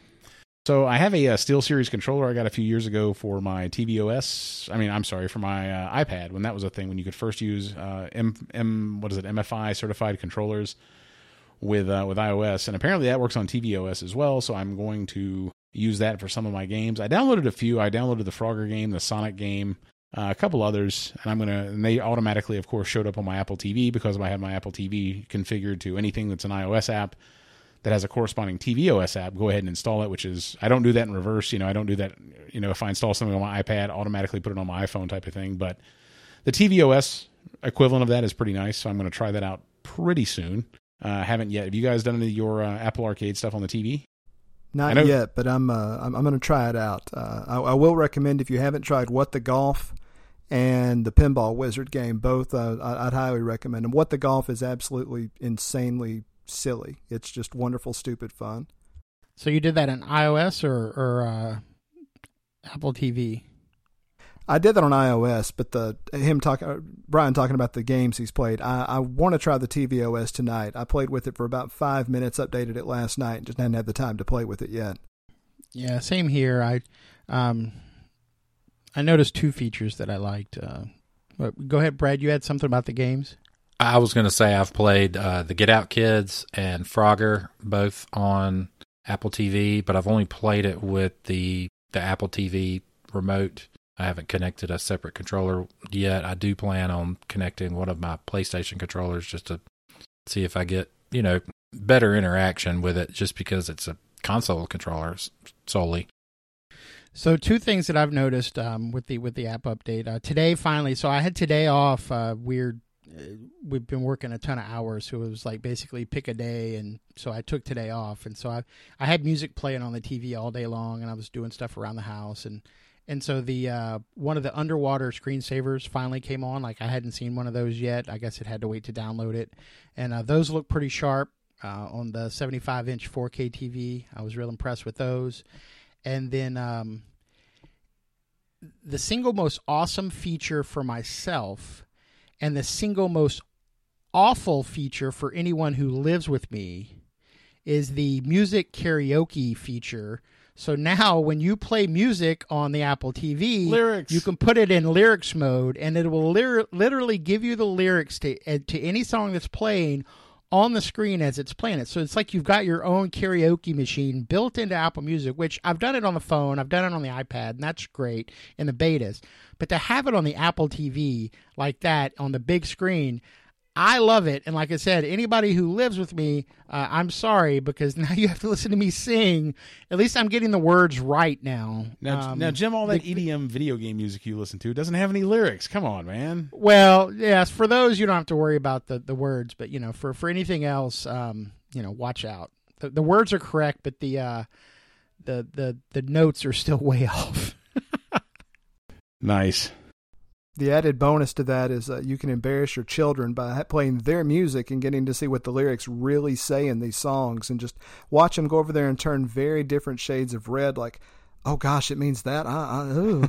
So I have a SteelSeries controller I got a few years ago for my tvOS. For my iPad when that was a thing, when you could first use MFI certified controllers with iOS, and apparently that works on tvOS as well. So I'm going to use that for some of my games. I downloaded a few. I downloaded the Frogger game, the Sonic game, a couple others, and they automatically, of course, showed up on my Apple TV because I had my Apple TV configured to anything that's an iOS app that has a corresponding tvOS app. Go ahead and install it, which is, I don't do that in reverse. I don't do that, if I install something on my iPad, automatically put it on my iPhone type of thing. But the tvOS equivalent of that is pretty nice, so I'm going to try that out pretty soon. Haven't yet. Have you guys done any of your Apple Arcade stuff on the TV? Not yet, but I'm going to try it out. I will recommend, if you haven't tried What the Golf and the Pinball Wizard game, both I'd highly recommend them. What the Golf is absolutely insanely silly. It's just wonderful, stupid fun. So you did that in iOS or Apple TV? I did that on iOS, but Brian talking about the games he's played. I want to try the tvOS tonight. I played with it for about 5 minutes, updated it last night, and just hadn't had the time to play with it yet. Yeah, same here. I noticed 2 features that I liked. Go ahead, Brad. You had something about the games? I was going to say I've played the Get Out Kids and Frogger, both on Apple TV, but I've only played it with the Apple TV remote. I haven't connected a separate controller yet. I do plan on connecting one of my PlayStation controllers just to see if I get, better interaction with it, just because it's a console controller solely. So 2 things that I've noticed with the app update today. Finally, so I had today off. We've been working a ton of hours, so it was like basically pick a day, and so I took today off, and so I had music playing on the TV all day long, and I was doing stuff around the house, and so the one of the underwater screensavers finally came on. Like, I hadn't seen one of those yet. I guess it had to wait to download it, and those look pretty sharp on the 75-inch 4K TV. I was real impressed with those. And then the single most awesome feature for myself and the single most awful feature for anyone who lives with me is the music karaoke feature. So now when you play music on the Apple TV, Lyrics. you can put it in lyrics mode, and it will literally give you the lyrics to any song that's playing on the screen as it's playing it. So it's like you've got your own karaoke machine built into Apple Music, which I've done it on the phone, I've done it on the iPad, and that's great in the betas. But to have it on the Apple TV like that on the big screen, I love it. And like I said, anybody who lives with me, I'm sorry, because now you have to listen to me sing. At least I'm getting the words right now. Now, Jim, all that EDM video game music you listen to doesn't have any lyrics. Come on, man. Well, yes, for those you don't have to worry about the words, but for anything else, watch out. The words are correct, but the notes are still way off. Nice. The added bonus to that is you can embarrass your children by playing their music and getting to see what the lyrics really say in these songs, and just watch them go over there and turn very different shades of red, like, oh gosh, it means that. Ooh.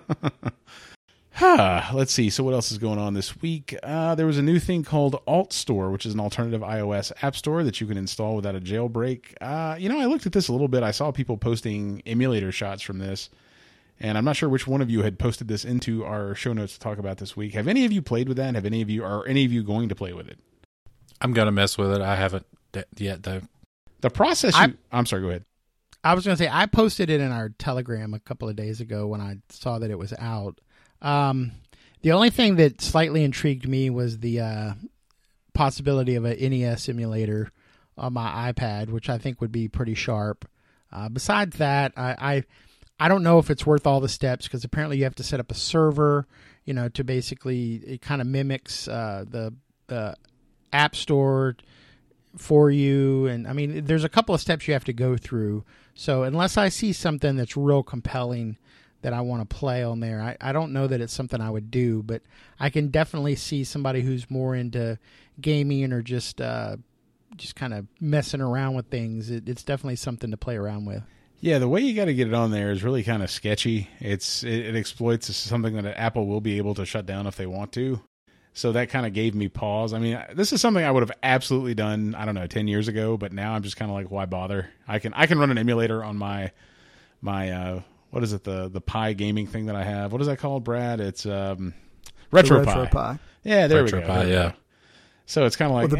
Let's see. So what else is going on this week? There was a new thing called Alt Store, which is an alternative iOS app store that you can install without a jailbreak. I looked at this a little bit. I saw people posting emulator shots from this. And I'm not sure which one of you had posted this into our show notes to talk about this week. Have any of you played with that? Are any of you going to play with it? I'm going to mess with it. I haven't yet, though. The process... I'm sorry, go ahead. I was going to say, I posted it in our Telegram a couple of days ago when I saw that it was out. The only thing that slightly intrigued me was the possibility of an NES emulator on my iPad, which I think would be pretty sharp. Besides that, I don't know if it's worth all the steps, because apparently you have to set up a server, to basically, it kind of mimics the App Store for you. And I mean, there's a couple of steps you have to go through. So unless I see something that's real compelling that I want to play on there, I don't know that it's something I would do, but I can definitely see somebody who's more into gaming or just kind of messing around with things. It's definitely something to play around with. Yeah, the way you got to get it on there is really kind of sketchy. It exploits something that Apple will be able to shut down if they want to. So that kind of gave me pause. I mean, this is something I would have absolutely done, 10 years ago, but now I'm just kind of like, why bother? I can run an emulator on my what is it, the Pi gaming thing that I have. What is that called, Brad? It's RetroPie. Yeah, there we go. RetroPie, yeah. So it's kind of like, the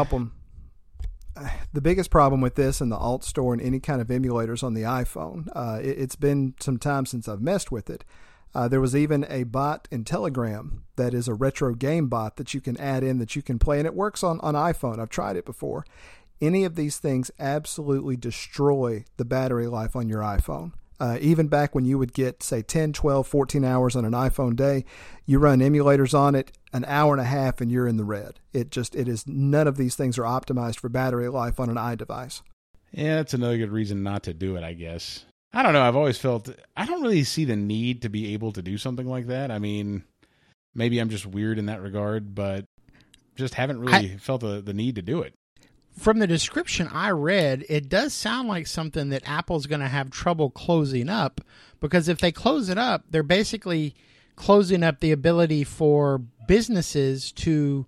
biggest problem with this and the Alt Store and any kind of emulators on the iPhone, it's been some time since I've messed with it. There was even a bot in Telegram that is a retro game bot that you can add in that you can play, and it works on iPhone. I've tried it before. Any of these things absolutely destroy the battery life on your iPhone. Even back when you would get, say, 10, 12, 14 hours on an iPhone day, you run emulators on it, an hour and a half, and you're in the red. It is, none of these things are optimized for battery life on an iDevice. Yeah, that's another good reason not to do it, I guess. I don't know. I've always felt, I don't really see the need to be able to do something like that. I mean, maybe I'm just weird in that regard, but just haven't really felt the need to do it. From the description I read, it does sound like something that Apple's going to have trouble closing up, because if they close it up, they're basically closing up the ability for businesses to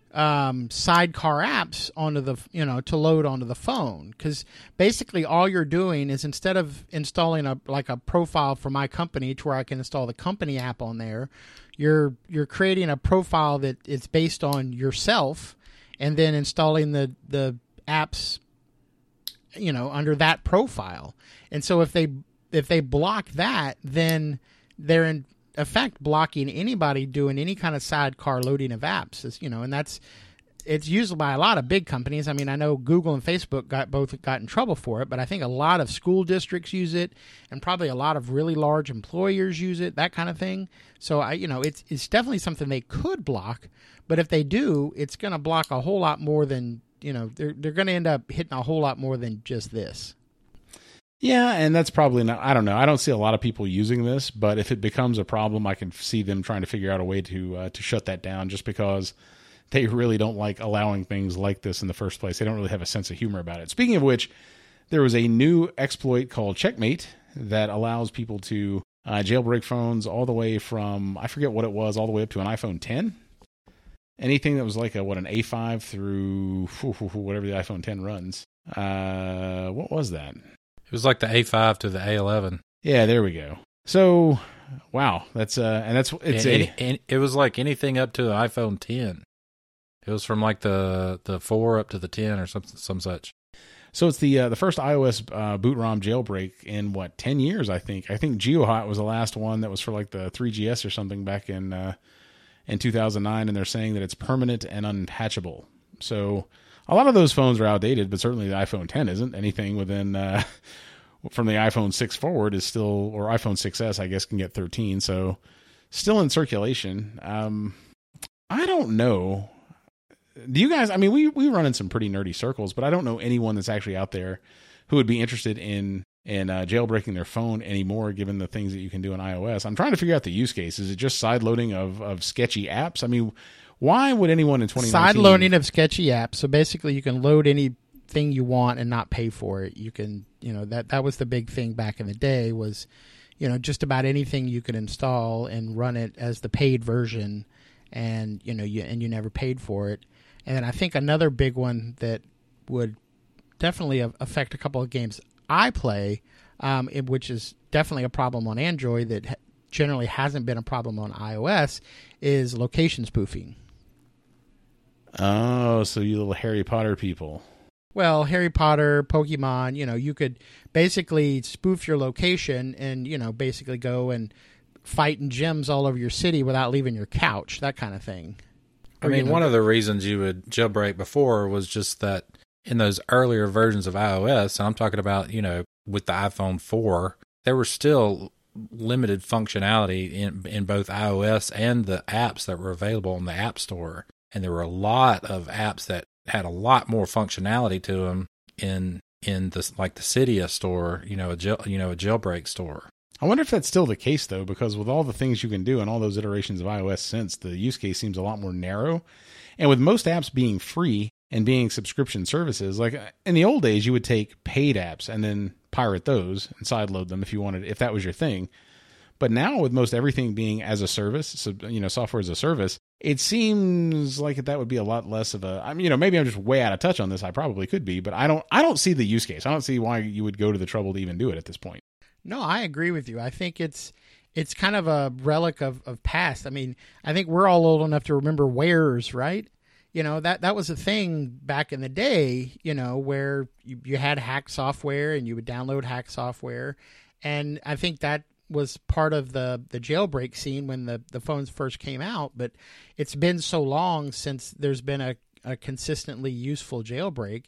sidecar apps onto the, to load onto the phone. Because basically all you're doing is, instead of installing a profile for my company to where I can install the company app on there, you're creating a profile that is based on yourself, and then installing the apps, under that profile. And so if they block that, then they're in effect blocking anybody doing any kind of sidecar loading of apps. And it's used by a lot of big companies. I mean, I know Google and Facebook got in trouble for it, but I think a lot of school districts use it, and probably a lot of really large employers use it, that kind of thing. So it's definitely something they could block. But if they do, it's going to block a whole lot more than, they're going to end up hitting a whole lot more than just this. Yeah, and that's probably not, I don't know. I don't see a lot of people using this, but if it becomes a problem, I can see them trying to figure out a way to shut that down, just because they really don't like allowing things like this in the first place. They don't really have a sense of humor about it. Speaking of which, there was a new exploit called Checkmate that allows people to jailbreak phones all the way from, I forget what it was, all the way up to an iPhone 10. Anything that was like an A5 through whatever the iPhone 10 runs. What was that? It was like the A5 to the A11. Yeah, there we go. So, wow, that's it was like anything up to the iPhone 10. It was from like the 4 up to the 10 or some such. So it's the first iOS boot ROM jailbreak in 10 years, I think. I think GeoHot was the last one that was for like the 3GS or something back in 2009, and they're saying that it's permanent and unpatchable. So a lot of those phones are outdated, but certainly the iPhone 10 isn't. Anything within from the iPhone 6 forward is still, or iPhone 6S, I guess, can get 13. So still in circulation. I don't know. Do you guys, I mean, we run in some pretty nerdy circles, but I don't know anyone that's actually out there who would be interested in jailbreaking their phone anymore, given the things that you can do in iOS. I'm trying to figure out the use case. Is it just side loading of sketchy apps? I mean, why would anyone in 2019... Side loading of sketchy apps. So basically you can load anything you want and not pay for it. You can, that was the big thing back in the day was, just about anything you could install and run it as the paid version, and, you never paid for it. And then I think another big one that would definitely affect a couple of games I play, which is definitely a problem on Android that generally hasn't been a problem on iOS, is location spoofing. Oh, so you little Harry Potter people. Well, Harry Potter, Pokemon, you could basically spoof your location and, basically go and fight in gyms all over your city without leaving your couch, that kind of thing. I mean, one of the reasons you would jailbreak before was just that in those earlier versions of iOS, and I'm talking about, with the iPhone 4, there were still limited functionality in both iOS and the apps that were available in the App Store. And there were a lot of apps that had a lot more functionality to them in this, like the Cydia store, a jailbreak store. I wonder if that's still the case, though, because with all the things you can do and all those iterations of iOS since, the use case seems a lot more narrow. And with most apps being free and being subscription services, like in the old days, you would take paid apps and then pirate those and sideload them if that was your thing. But now with most everything being as a service, so, software as a service, it seems like that would be a lot less of a, maybe I'm just way out of touch on this. I probably could be, but I don't see the use case. I don't see why you would go to the trouble to even do it at this point. No, I agree with you. I think it's kind of a relic of past. I mean, I think we're all old enough to remember Wares, right? That was a thing back in the day, where you had hack software and you would download hack software. And I think that was part of the jailbreak scene when the phones first came out. But it's been so long since there's been a consistently useful jailbreak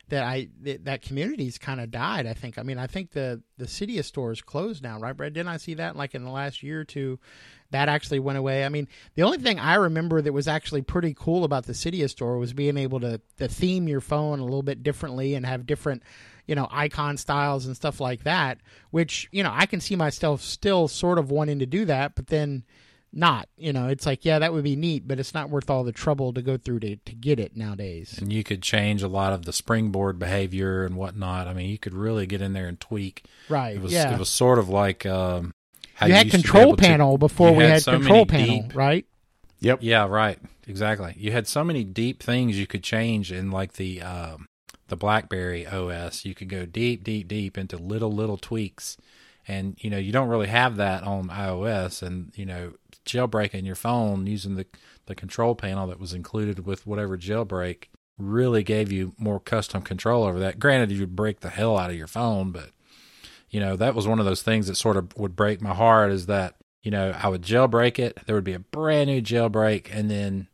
that community's kind of died, I think. I mean, I think the Cydia store is closed now, right, Brad? Didn't I see that like in the last year or two? That actually went away. I mean, the only thing I remember that was actually pretty cool about the Cydia store was being able to theme your phone a little bit differently and have different, icon styles and stuff like that, which, I can see myself still sort of wanting to do that, but then not. It's like, yeah, that would be neat, but it's not worth all the trouble to go through to get it nowadays. And you could change a lot of the springboard behavior and whatnot. I mean, you could really get in there and tweak. Right. It was sort of like how you had control panel before we had control panel, right? Yep. Yeah, right. Exactly. You had so many deep things you could change in like the BlackBerry OS. You could go deep into little tweaks. And, you don't really have that on iOS. And, jailbreaking your phone using the control panel that was included with whatever jailbreak really gave you more custom control over that. Granted, you'd break the hell out of your phone, but, that was one of those things that sort of would break my heart is that, I would jailbreak it. There would be a brand new jailbreak. And then,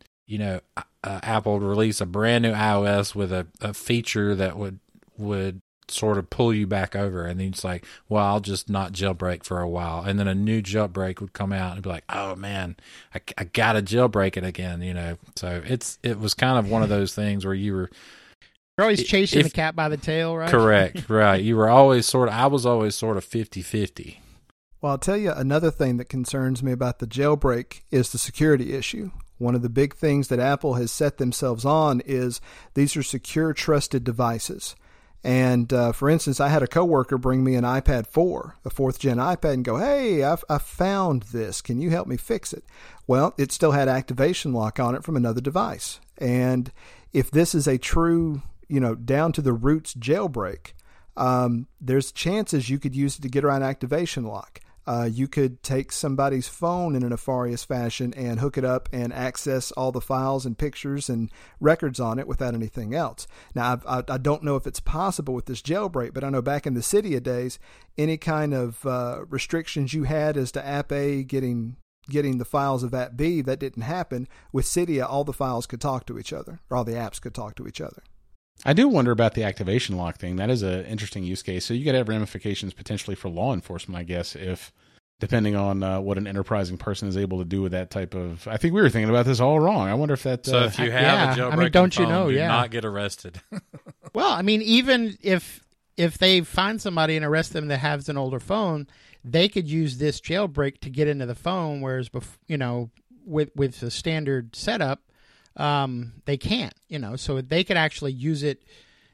Apple would release a brand new iOS with a feature that would sort of pull you back over, and then it's like, well, I'll just not jailbreak for a while, and then a new jailbreak would come out and be like, oh man, I gotta jailbreak it again, So it was kind of one of those things where you're always chasing the cat by the tail, right? Correct, right. I was always sort of 50-50. Well, I'll tell you another thing that concerns me about the jailbreak is the security issue. One of the big things that Apple has set themselves on is these are secure, trusted devices. And for instance, I had a coworker bring me an iPad 4, a 4th gen iPad, and go, "Hey, I found this. Can you help me fix it?" Well, it still had activation lock on it from another device. And if this is a true, down to the roots jailbreak, there's chances you could use it to get around activation lock. You could take somebody's phone in a nefarious fashion and hook it up and access all the files and pictures and records on it without anything else. Now, I don't know if it's possible with this jailbreak, but I know back in the Cydia days, any kind of restrictions you had as to App A getting the files of App B, that didn't happen. With Cydia, all the files could talk to each other, or all the apps could talk to each other. I do wonder about the activation lock thing. That is an interesting use case. So you could have ramifications potentially for law enforcement, I guess, if depending on what an enterprising person is able to do with that type of. I think we were thinking about this all wrong. I wonder if that. So if you have a jailbreak, don't you phone, know? do Yeah, not get arrested. Well, I mean, even if they find somebody and arrest them that has an older phone, they could use this jailbreak to get into the phone. Whereas, with the standard setup, they can't. So they could actually use it.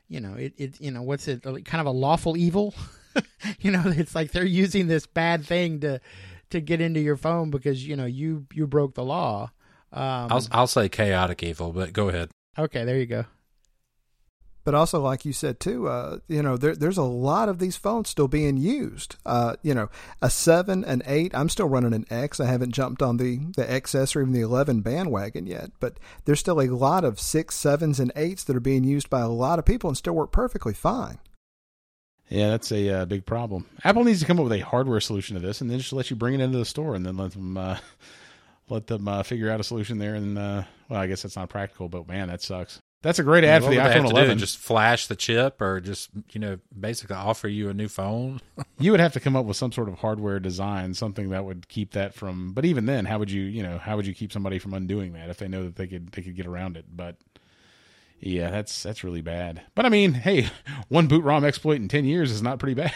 What's it? Kind of a lawful evil. It's like they're using this bad thing to get into your phone because you broke the law. I'll say chaotic evil, but go ahead. Okay, there you go. But also, like you said too, there's a lot of these phones still being used. A 7, an 8. I'm still running an X. I haven't jumped on the XS or even the 11 bandwagon yet. But there's still a lot of 6, 7s, and 8s that are being used by a lot of people and still work perfectly fine. Yeah, that's a big problem. Apple needs to come up with a hardware solution to this, and then just let you bring it into the store, and then let them figure out a solution there. And well, I guess that's not practical, but man, that sucks. That's a great ad for the iPhone 11. Just flash the chip, or just basically offer you a new phone. You would have to come up with some sort of hardware design, something that would keep that from. But even then, how would you keep somebody from undoing that if they know that they could get around it? But yeah, that's really bad. But I mean, hey, one boot ROM exploit in 10 years is not pretty bad.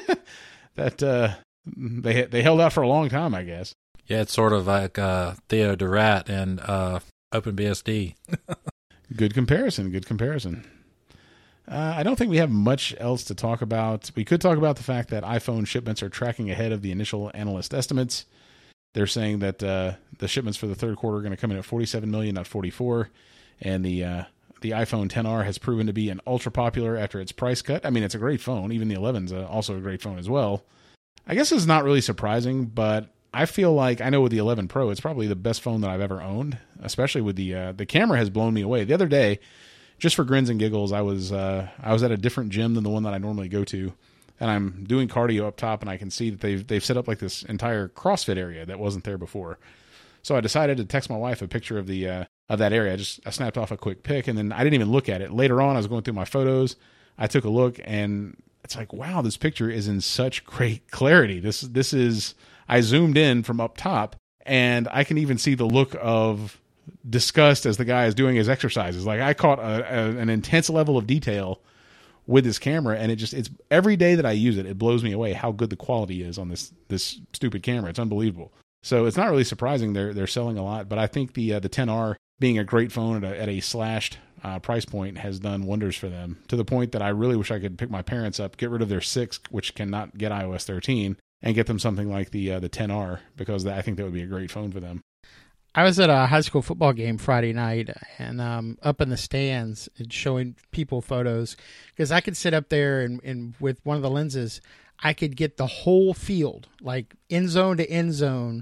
That they held out for a long time, I guess. Yeah, it's sort of like Theo Durat and OpenBSD. Good comparison. I don't think we have much else to talk about. We could talk about the fact that iPhone shipments are tracking ahead of the initial analyst estimates. They're saying that the shipments for the third quarter are going to come in at 47 million, not 44, and the iPhone XR has proven to be an ultra popular after its price cut. I mean, it's a great phone. Even the 11's also a great phone as well. I guess it's not really surprising, but I feel like I know with the 11 Pro, it's probably the best phone that I've ever owned, especially with the camera has blown me away. The other day, just for grins and giggles, I was at a different gym than the one that I normally go to, and I'm doing cardio up top, and I can see that they've set up like this entire CrossFit area that wasn't there before. So I decided to text my wife a picture of that area. I snapped off a quick pic, and then I didn't even look at it. Later on, I was going through my photos. I took a look, and it's like, wow, this picture is in such great clarity. This is. I zoomed in from up top, and I can even see the look of disgust as the guy is doing his exercises. Like, I caught an intense level of detail with this camera, and it's every day that I use it, it blows me away how good the quality is on this stupid camera. It's unbelievable. So it's not really surprising they're selling a lot, but I think the XR being a great phone at a slashed price point has done wonders for them, to the point that I really wish I could pick my parents up, get rid of their 6, which cannot get iOS 13, and get them something like the XR, because I think that would be a great phone for them. I was at a high school football game Friday night, and up in the stands and showing people photos, because I could sit up there and with one of the lenses, I could get the whole field, like end zone to end zone.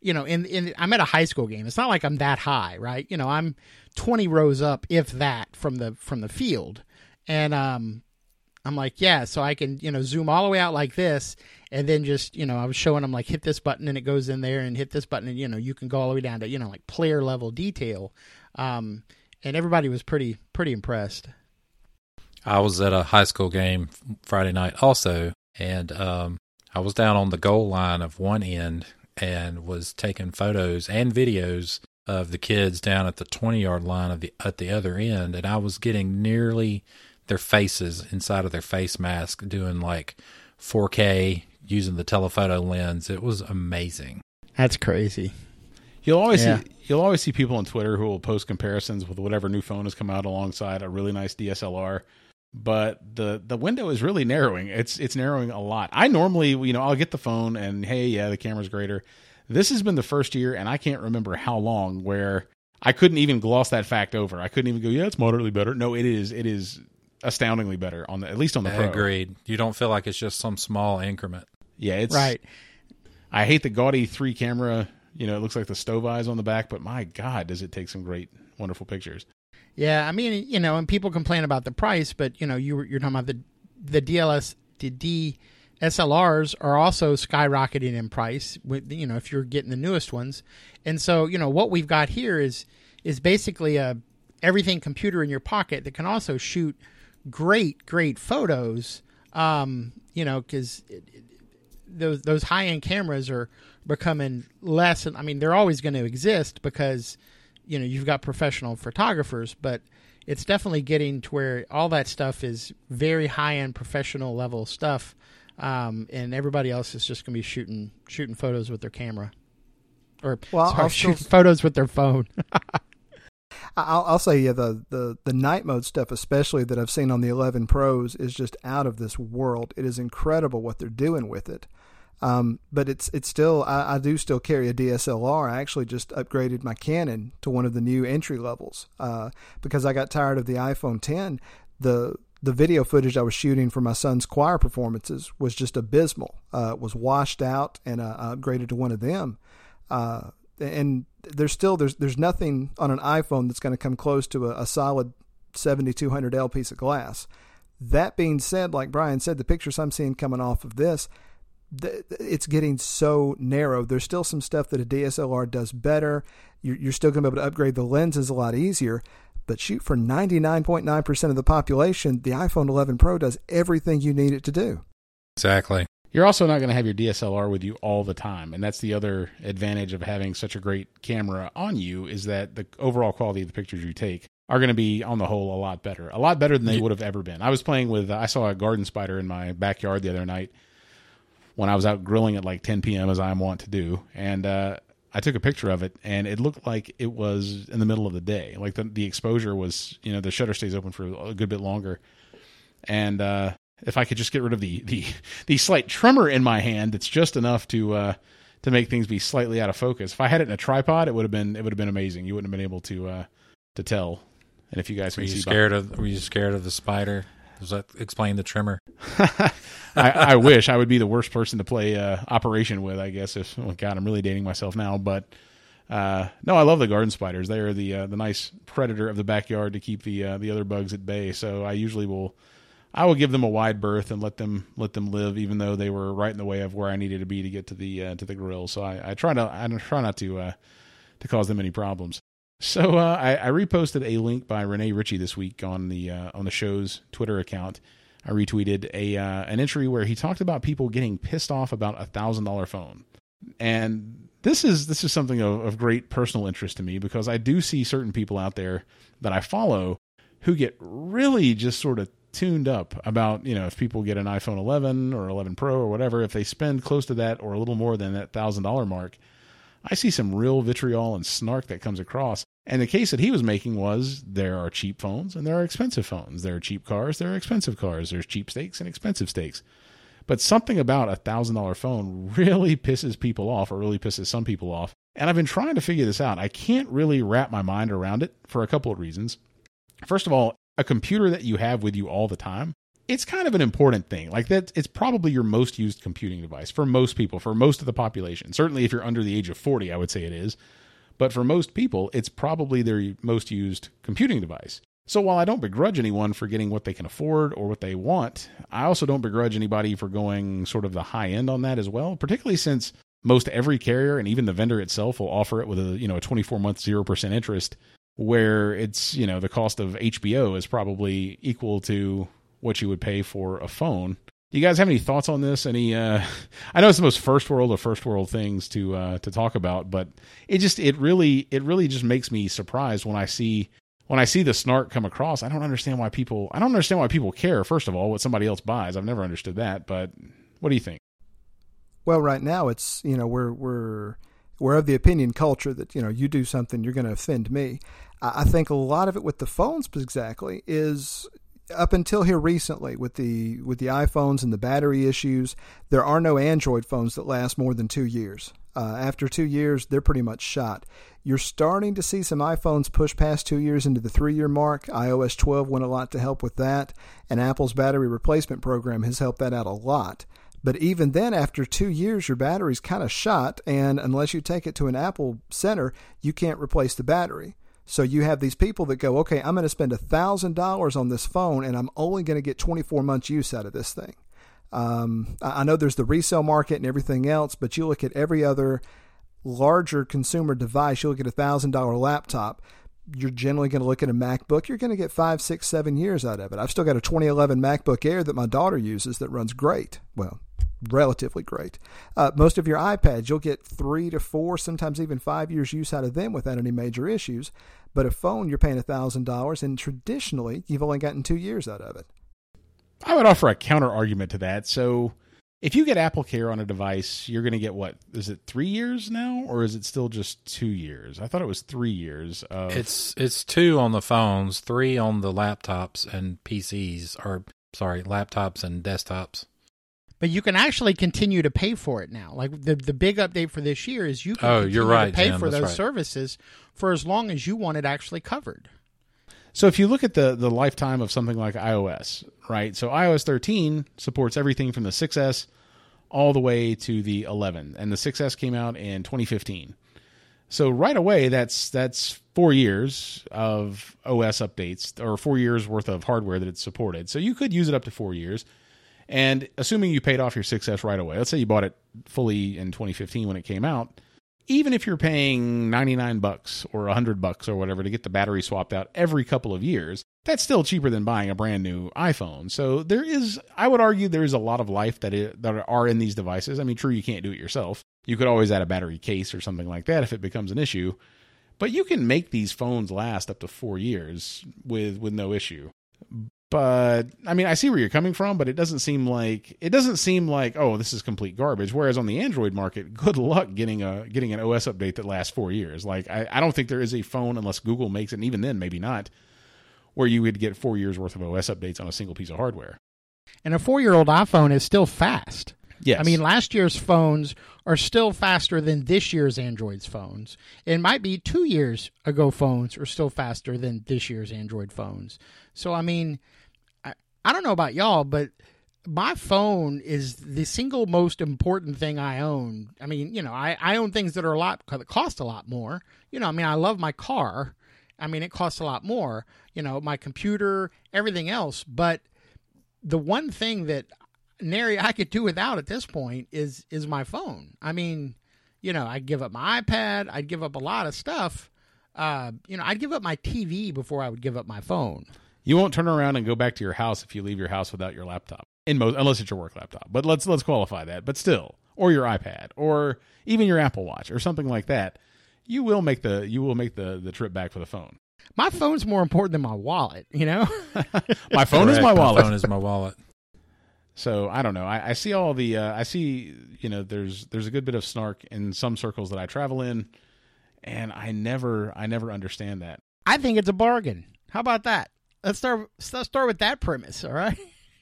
I'm at a high school game. It's not like I'm that high, right? I'm 20 rows up, if that, from the field, and I'm like, yeah, so I can, zoom all the way out like this, and then just, I was showing them, like, hit this button and it goes in there, and hit this button and, you can go all the way down to, like, player level detail. And everybody was pretty impressed. I was at a high school game Friday night also, and I was down on the goal line of one end and was taking photos and videos of the kids down at the 20-yard line at the other end, and I was getting nearly their faces inside of their face mask, doing like 4K using the telephoto lens. It was amazing. That's crazy. You'll always see people on Twitter who will post comparisons with whatever new phone has come out alongside a really nice DSLR. but the window is really narrowing. It's narrowing a lot. I normally, I'll get the phone and hey, yeah, the camera's greater. This has been the first year, and I can't remember how long, where I couldn't even gloss that fact over. I couldn't even go, yeah, it's moderately better. No, it is astoundingly better at least on the Pro. Agreed. You don't feel like it's just some small increment. Yeah, it's right. I hate the gaudy 3 camera. It looks like the stove eyes on the back, but my God, does it take some great, wonderful pictures. Yeah, I mean, and people complain about the price, but you're talking about the DSLRs are also skyrocketing in price. With if you're getting the newest ones, and so what we've got here is basically a everything computer in your pocket that can also shoot great photos. Because those high end cameras are becoming less. I mean, they're always going to exist because you've got professional photographers, but it's definitely getting to where all that stuff is very high-end professional level stuff, and everybody else is just going to be shooting photos with their camera, or shooting photos with their phone. I'll say, yeah, the night mode stuff, especially that I've seen on the 11 Pros, is just out of this world. It is incredible what they're doing with it. But it's still, I do still carry a DSLR. I actually just upgraded my Canon to one of the new entry levels, because I got tired of the iPhone 10. The video footage I was shooting for my son's choir performances was just abysmal. It was washed out, and I upgraded to one of them. And there's nothing on an iPhone that's going to come close to a solid 7200L piece of glass. That being said, like Brian said, the pictures I'm seeing coming off of this, it's getting so narrow. There's still some stuff that a DSLR does better. You're still going to be able to upgrade the lenses a lot easier. But shoot, for 99.9% of the population, the iPhone 11 Pro does everything you need it to do. Exactly. You're also not going to have your DSLR with you all the time. And that's the other advantage of having such a great camera on you, is that the overall quality of the pictures you take are going to be, on the whole, a lot better than they would have ever been. I saw a garden spider in my backyard the other night when I was out grilling at like 10 p.m. as I am wont to do. And I took a picture of it, and it looked like it was in the middle of the day. Like the exposure was, the shutter stays open for a good bit longer. And if I could just get rid of the slight tremor in my hand, it's just enough to make things be slightly out of focus. If I had it in a tripod, it would have been amazing. You wouldn't have been able to tell. And if you guys were you scared of the spider? Does that explain the tremor? I wish. I would be the worst person to play Operation with, I guess. God, I'm really dating myself now. But no, I love the garden spiders. They are the nice predator of the backyard to keep the other bugs at bay. So I usually will give them a wide berth and let them live, even though they were right in the way of where I needed to be to get to the grill. So I try not to cause them any problems. So I reposted a link by Rene Ritchie this week on the show's Twitter account. I retweeted an entry where he talked about people getting pissed off about a $1,000 phone, and this is something of great personal interest to me, because I do see certain people out there that I follow who get really just sort of tuned up about, if people get an iPhone 11 or 11 Pro or whatever, if they spend close to that or a little more than that $1,000 mark, I see some real vitriol and snark that comes across. And the case that he was making was, there are cheap phones and there are expensive phones. There are cheap cars, there are expensive cars. There's cheap steaks and expensive steaks. But something about a $1,000 phone really pisses people off, or really pisses some people off. And I've been trying to figure this out. I can't really wrap my mind around it for a couple of reasons. First of all, a computer that you have with you all the time, it's kind of an important thing. Like that, it's probably your most used computing device for most people, for most of the population. Certainly if you're under the age of 40, I would say it is. But for most people, it's probably their most used computing device. So while I don't begrudge anyone for getting what they can afford or what they want, I also don't begrudge anybody for going sort of the high end on that as well, particularly since most every carrier and even the vendor itself will offer it with a 24-month 0% interest, where it's, the cost of HBO is probably equal to what you would pay for a phone. Do you guys have any thoughts on this? I know it's the most first world things to talk about, but it really just makes me surprised when I see the snark come across. I don't understand why people care, first of all, what somebody else buys. I've never understood that, but what do you think? Well, right now it's, we're of the opinion culture that, you do something, you're going to offend me. I think a lot of it with the phones exactly is, up until here recently with the iPhones and the battery issues, there are no Android phones that last more than 2 years. After 2 years, they're pretty much shot. You're starting to see some iPhones push past 2 years into the 3-year mark. iOS 12 went a lot to help with that, and Apple's battery replacement program has helped that out a lot. But even then, after 2 years, your battery's kind of shot, and unless you take it to an Apple center, you can't replace the battery. So you have these people that go, okay, I'm going to spend $1,000 on this phone, and I'm only going to get 24 months use out of this thing. I know there's the resale market and everything else, but you look at every other larger consumer device, you look at $1,000 laptop, you're generally going to look at a MacBook, you're going to get 5, 6, 7 years out of it. I've still got a 2011 MacBook Air that my daughter uses that runs great. Well, relatively great. Most of your iPads, you'll get 3 to 4, sometimes even 5 years use out of them without any major issues. But a phone, you're paying $1,000, and traditionally, you've only gotten 2 years out of it. I would offer a counter argument to that. So if you get Apple Care on a device, you're going to get what? Is it 3 years now, or is it still just 2 years? I thought it was 3 years. It's 2 on the phones, 3 on the laptops and PCs, laptops and desktops. But you can actually continue to pay for it now. Like the big update for this year is you can continue to pay Jim, for those right. services for as long as you want it actually covered. So if you look at the lifetime of something like iOS, right? So iOS 13 supports everything from the 6S all the way to the 11, and the 6S came out in 2015. So right away, that's 4 years of OS updates, or 4 years worth of hardware that it's supported. So you could use it up to 4 years. And assuming you paid off your 6S right away, let's say you bought it fully in 2015 when it came out, even if you're paying $99 or $100 or whatever to get the battery swapped out every couple of years, that's still cheaper than buying a brand new iPhone. So I would argue there is a lot of life that are in these devices. I mean, true, you can't do it yourself. You could always add a battery case or something like that if it becomes an issue. But you can make these phones last up to 4 years with no issue. But I mean, I see where you're coming from, but it doesn't seem like oh, this is complete garbage. Whereas on the Android market, good luck getting an OS update that lasts 4 years. Like I don't think there is a phone, unless Google makes it, and even then maybe not, where you would get 4 years worth of OS updates on a single piece of hardware. And a 4-year-old iPhone is still fast. Yes. I mean, last year's phones are still faster than this year's Android's phones. It might be 2 years ago phones are still faster than this year's Android phones. So, I mean, I don't know about y'all, but my phone is the single most important thing I own. I mean, I own things that cost a lot more. I mean, I love my car. I mean, it costs a lot more. My computer, everything else. But the one thing that nary I could do without at this point is my phone. I mean, I'd give up my iPad. I'd give up a lot of stuff. I'd give up my TV before I would give up my phone. You won't turn around and go back to your house if you leave your house without your laptop, unless it's your work laptop. But let's qualify that. But still, or your iPad, or even your Apple Watch, or something like that. You will make the trip back for the phone. My phone's more important than my wallet. My phone is my wallet. My phone is my wallet. So I don't know. I see all the there's a good bit of snark in some circles that I travel in, and I never understand that. I think it's a bargain. How about that? Let's start with that premise, all right?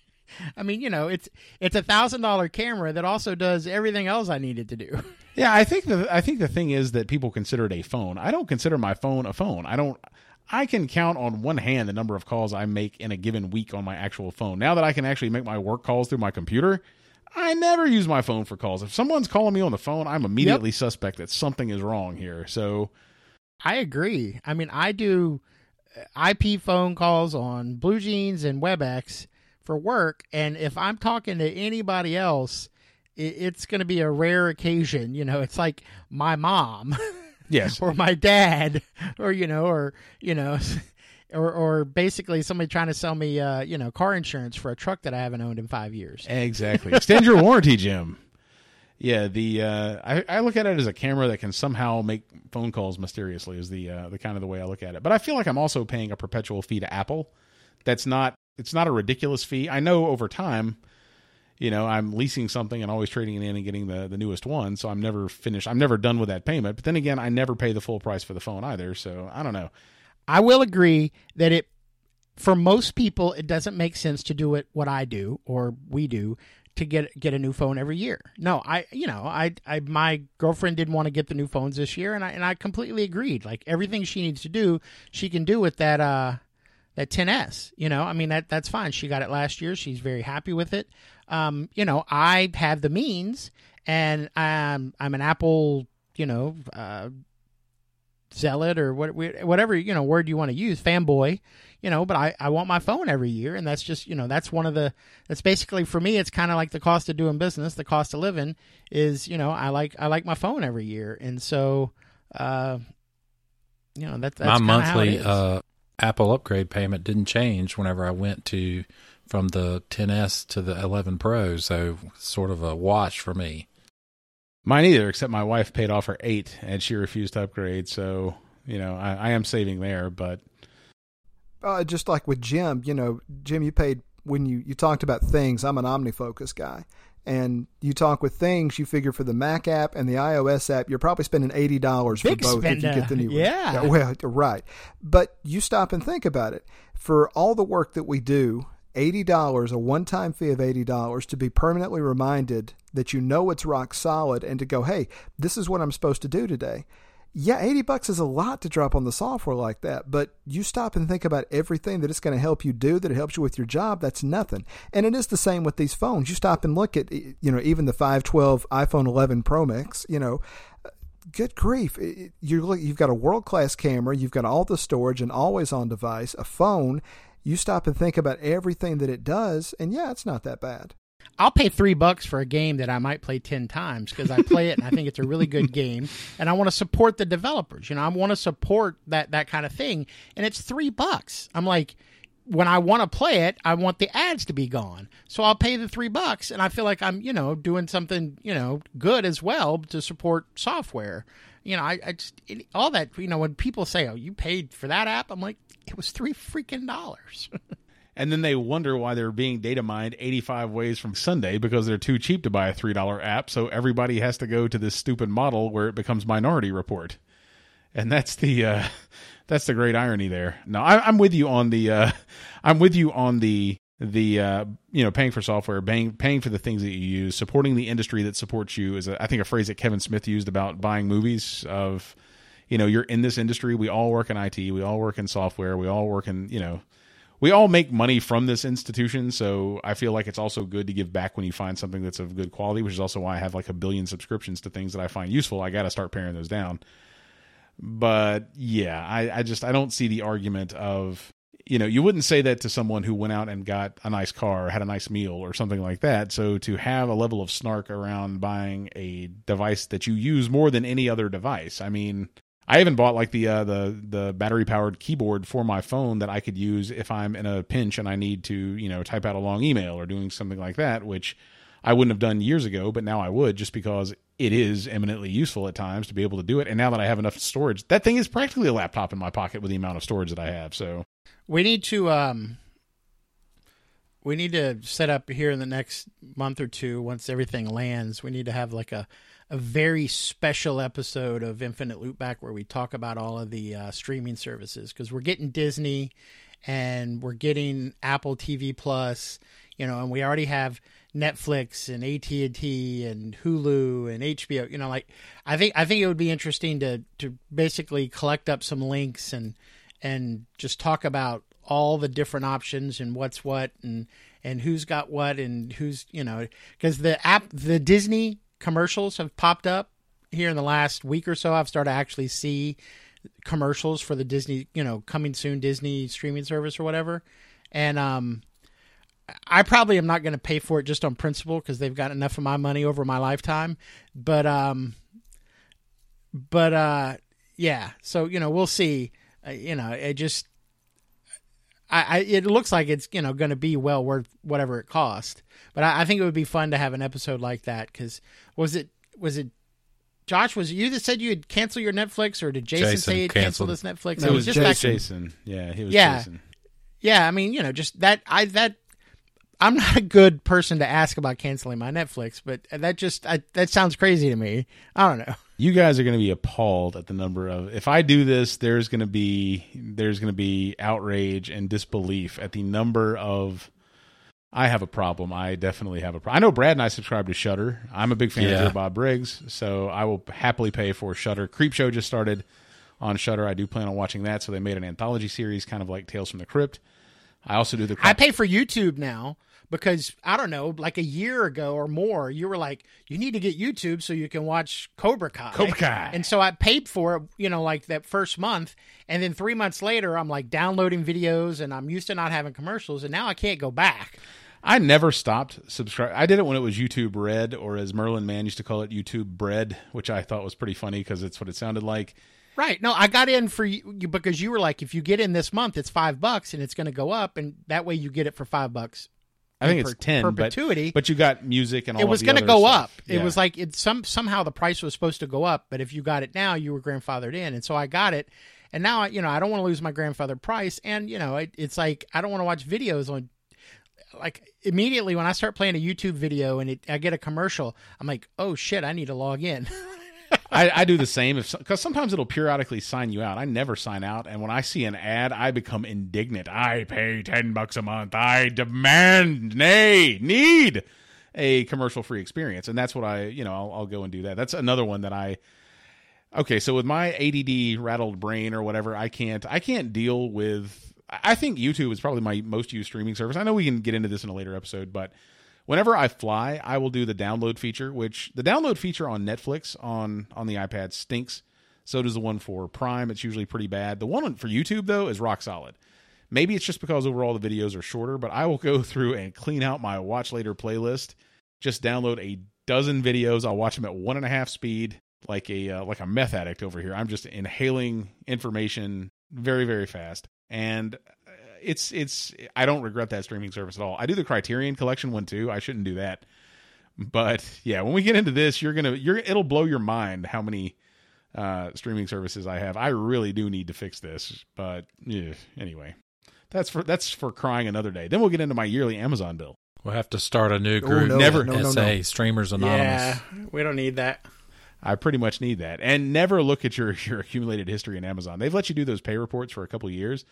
I mean, it's $1,000 camera that also does everything else I need it to do. Yeah, I think the thing is that people consider it a phone. I don't consider my phone a phone. I can count on one hand the number of calls I make in a given week on my actual phone. Now that I can actually make my work calls through my computer, I never use my phone for calls. If someone's calling me on the phone, I'm immediately suspect that something is wrong here. So I agree. I mean, I do IP phone calls on Blue Jeans and WebEx for work, and if I'm talking to anybody else, it's going to be a rare occasion. It's like my mom, yes, or my dad, or or basically somebody trying to sell me car insurance for a truck that I haven't owned in 5 years. Exactly. Extend your warranty, Jim. Yeah, I look at it as a camera that can somehow make phone calls mysteriously is the kind of the way I look at it. But I feel like I'm also paying a perpetual fee to Apple. It's not a ridiculous fee. I know over time, I'm leasing something and always trading it in and getting the newest one, so I'm never finished. I'm never done with that payment. But then again, I never pay the full price for the phone either, so I don't know. I will agree that for most people, it doesn't make sense to do it what I do or we do to get a new phone every year. No, my girlfriend didn't want to get the new phones this year, and I completely agreed. Like everything she needs to do, she can do with that 10S. I mean that's fine. She got it last year. She's very happy with it. I have the means, and I'm an Apple, zealot or whatever word you want to use, fanboy. But I want my phone every year, and that's just, that's basically for me. It's kind of like the cost of doing business, the cost of living is, I like my phone every year, and so, that's my monthly Apple upgrade payment didn't change whenever I went from the 10s to the 11 Pro, so sort of a wash for me. Mine either, except my wife paid off her 8 and she refused to upgrade, so I am saving there, but. Just like with Jim, Jim, you paid when you talked about things. I'm an OmniFocus guy, and you talk with things. You figure for the Mac app and the iOS app, you're probably spending $80 for both if you get the new one. Yeah, well, right. But you stop and think about it. For all the work that we do, $80, a one-time fee of $80 to be permanently reminded that it's rock solid, and to go, hey, this is what I'm supposed to do today. Yeah, $80 is a lot to drop on the software like that, but you stop and think about everything that it's going to help you do, that it helps you with your job, that's nothing. And it is the same with these phones. You stop and look at, even the 512 iPhone 11 Pro Max, good grief. You've got a world-class camera, you've got all the storage, and always on device, a phone. You stop and think about everything that it does, and yeah, it's not that bad. I'll pay $3 for a game that I might play 10 times because I play it and I think it's a really good game, and I want to support the developers. I want to support that kind of thing, and it's $3. I'm like, when I want to play it, I want the ads to be gone, so I'll pay the $3, and I feel like I'm doing something good as well to support software. All that when people say, "Oh, you paid for that app," I'm like, it was $3 freaking. And then they wonder why they're being data mined 85 ways from Sunday because they're too cheap to buy a $3 app. So everybody has to go to this stupid model where it becomes Minority Report, and that's the great irony there. No, I'm with you on the paying for software, paying for the things that you use, supporting the industry that supports you is I think a phrase that Kevin Smith used about buying movies. Of you're in this industry. We all work in IT. We all work in software. We all work in we all make money from this institution, so I feel like it's also good to give back when you find something that's of good quality, which is also why I have like 1 billion subscriptions to things that I find useful. I got to start paring those down. But yeah, I don't see the argument of, you wouldn't say that to someone who went out and got a nice car or had a nice meal or something like that. So to have a level of snark around buying a device that you use more than any other device, I mean, I even bought like the battery powered keyboard for my phone that I could use if I'm in a pinch and I need to, type out a long email or doing something like that, which I wouldn't have done years ago, but now I would, just because it is eminently useful at times to be able to do it. And now that I have enough storage, that thing is practically a laptop in my pocket with the amount of storage that I have. So we need to set up here in the next month or two, once everything lands, we need to have like a very special episode of Infinite Loopback where we talk about all of the streaming services, because we're getting Disney and we're getting Apple TV Plus, and we already have Netflix and AT&T and Hulu and HBO. I think it would be interesting to basically collect up some links and just talk about all the different options and what's what and who's got what and who's because the Disney commercials have popped up here in the last week or so. I've started to actually see commercials for the Disney, coming soon Disney streaming service or whatever. And I probably am not going to pay for it just on principle because they've got enough of my money over my lifetime. But yeah. So, we'll see. It looks like it's, going to be well worth whatever it cost. But I think it would be fun to have an episode like that, because was it Josh, was it you that said you had canceled your Netflix, or did Jason say he'd canceled his Netflix? No, it was just Jason. Yeah, he was Jason. Yeah, I mean, just that I'm not a good person to ask about canceling my Netflix, but that sounds crazy to me. I don't know. You guys are going to be appalled at the number of. If I do this, there's going to be outrage and disbelief at the number of. I have a problem. I definitely have a problem. I know Brad and I subscribe to Shudder. I'm a big fan of Joe Bob Briggs, so I will happily pay for Shudder. Creepshow just started on Shudder. I do plan on watching that. So they made an anthology series, kind of like Tales from the Crypt. I also do the. I pay for YouTube now. Because, I don't know, like a year ago or more, you were like, you need to get YouTube so you can watch Cobra Kai. Cobra Kai. And so I paid for it, you know, like that first month. And then 3 months later, I'm like downloading videos and I'm used to not having commercials. And now I can't go back. I never stopped subscribing. I did it when it was YouTube Red, or as Merlin Mann used to call it, YouTube Bread, which I thought was pretty funny because it's what it sounded like. Right. No, I got in for you because you were like, if you get in this month, it's $5 and it's going to go up. And that way you get it for $5. I think it's 10, perpetuity, but you got music and all. It was going to go stuff. up. Yeah. It was like somehow the price was supposed to go up, but if you got it now, you were grandfathered in, and so I got it, and now I don't want to lose my grandfathered price, and it's like I don't want to watch videos on. Like immediately when I start playing a YouTube video and I get a commercial, I'm like, oh shit, I need to log in. I do the same because sometimes it'll periodically sign you out. I never sign out, and when I see an ad, I become indignant. I pay $10 a month. I demand, need a commercial-free experience, and that's what I'll go and do that. That's another one that Okay, so with my ADD rattled brain or whatever, I can't deal with. I think YouTube is probably my most used streaming service. I know we can get into this in a later episode, but whenever I fly, I will do the download feature, which the download feature on Netflix on the iPad stinks. So does the one for Prime. It's usually pretty bad. The one for YouTube, though, is rock solid. Maybe it's just because overall the videos are shorter, but I will go through and clean out my watch later playlist. Just download a dozen videos. I'll watch them at 1.5 speed, like a meth addict over here. I'm just inhaling information very, very fast. And I don't regret that streaming service at all. I do the Criterion Collection one too. I shouldn't do that. But yeah, when we get into this, it'll blow your mind how many streaming services I have. I really do need to fix this. But yeah, anyway, that's for crying another day. Then we'll get into my yearly Amazon bill. We'll have to start a new group. No. Streamers Anonymous. Yeah, we don't need that. I pretty much need that. And never look at your accumulated history in Amazon. They've let you do those pay reports for a couple of years.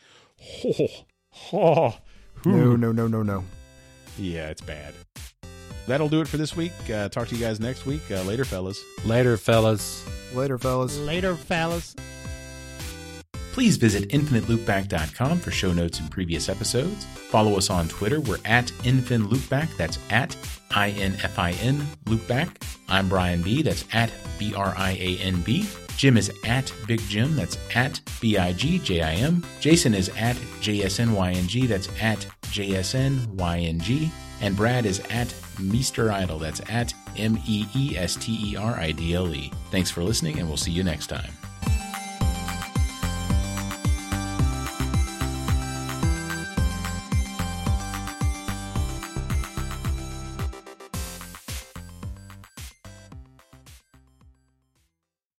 No. Yeah, it's bad. That'll do it for this week. Talk to you guys next week. Later, fellas. Later, fellas. Later, fellas. Later, fellas. Please visit infiniteloopback.com for show notes and previous episodes. Follow us on Twitter. We're at InfinLoopback. That's at INFIN Loopback. I'm Brian B. That's at BRIANB. Jim is at Big Jim. That's at BIGJIM. Jason is at JSNYNG. That's at JSNYNG. And Brad is at Meester Idle. That's at MEESTERIDLE. Thanks for listening, and we'll see you next time.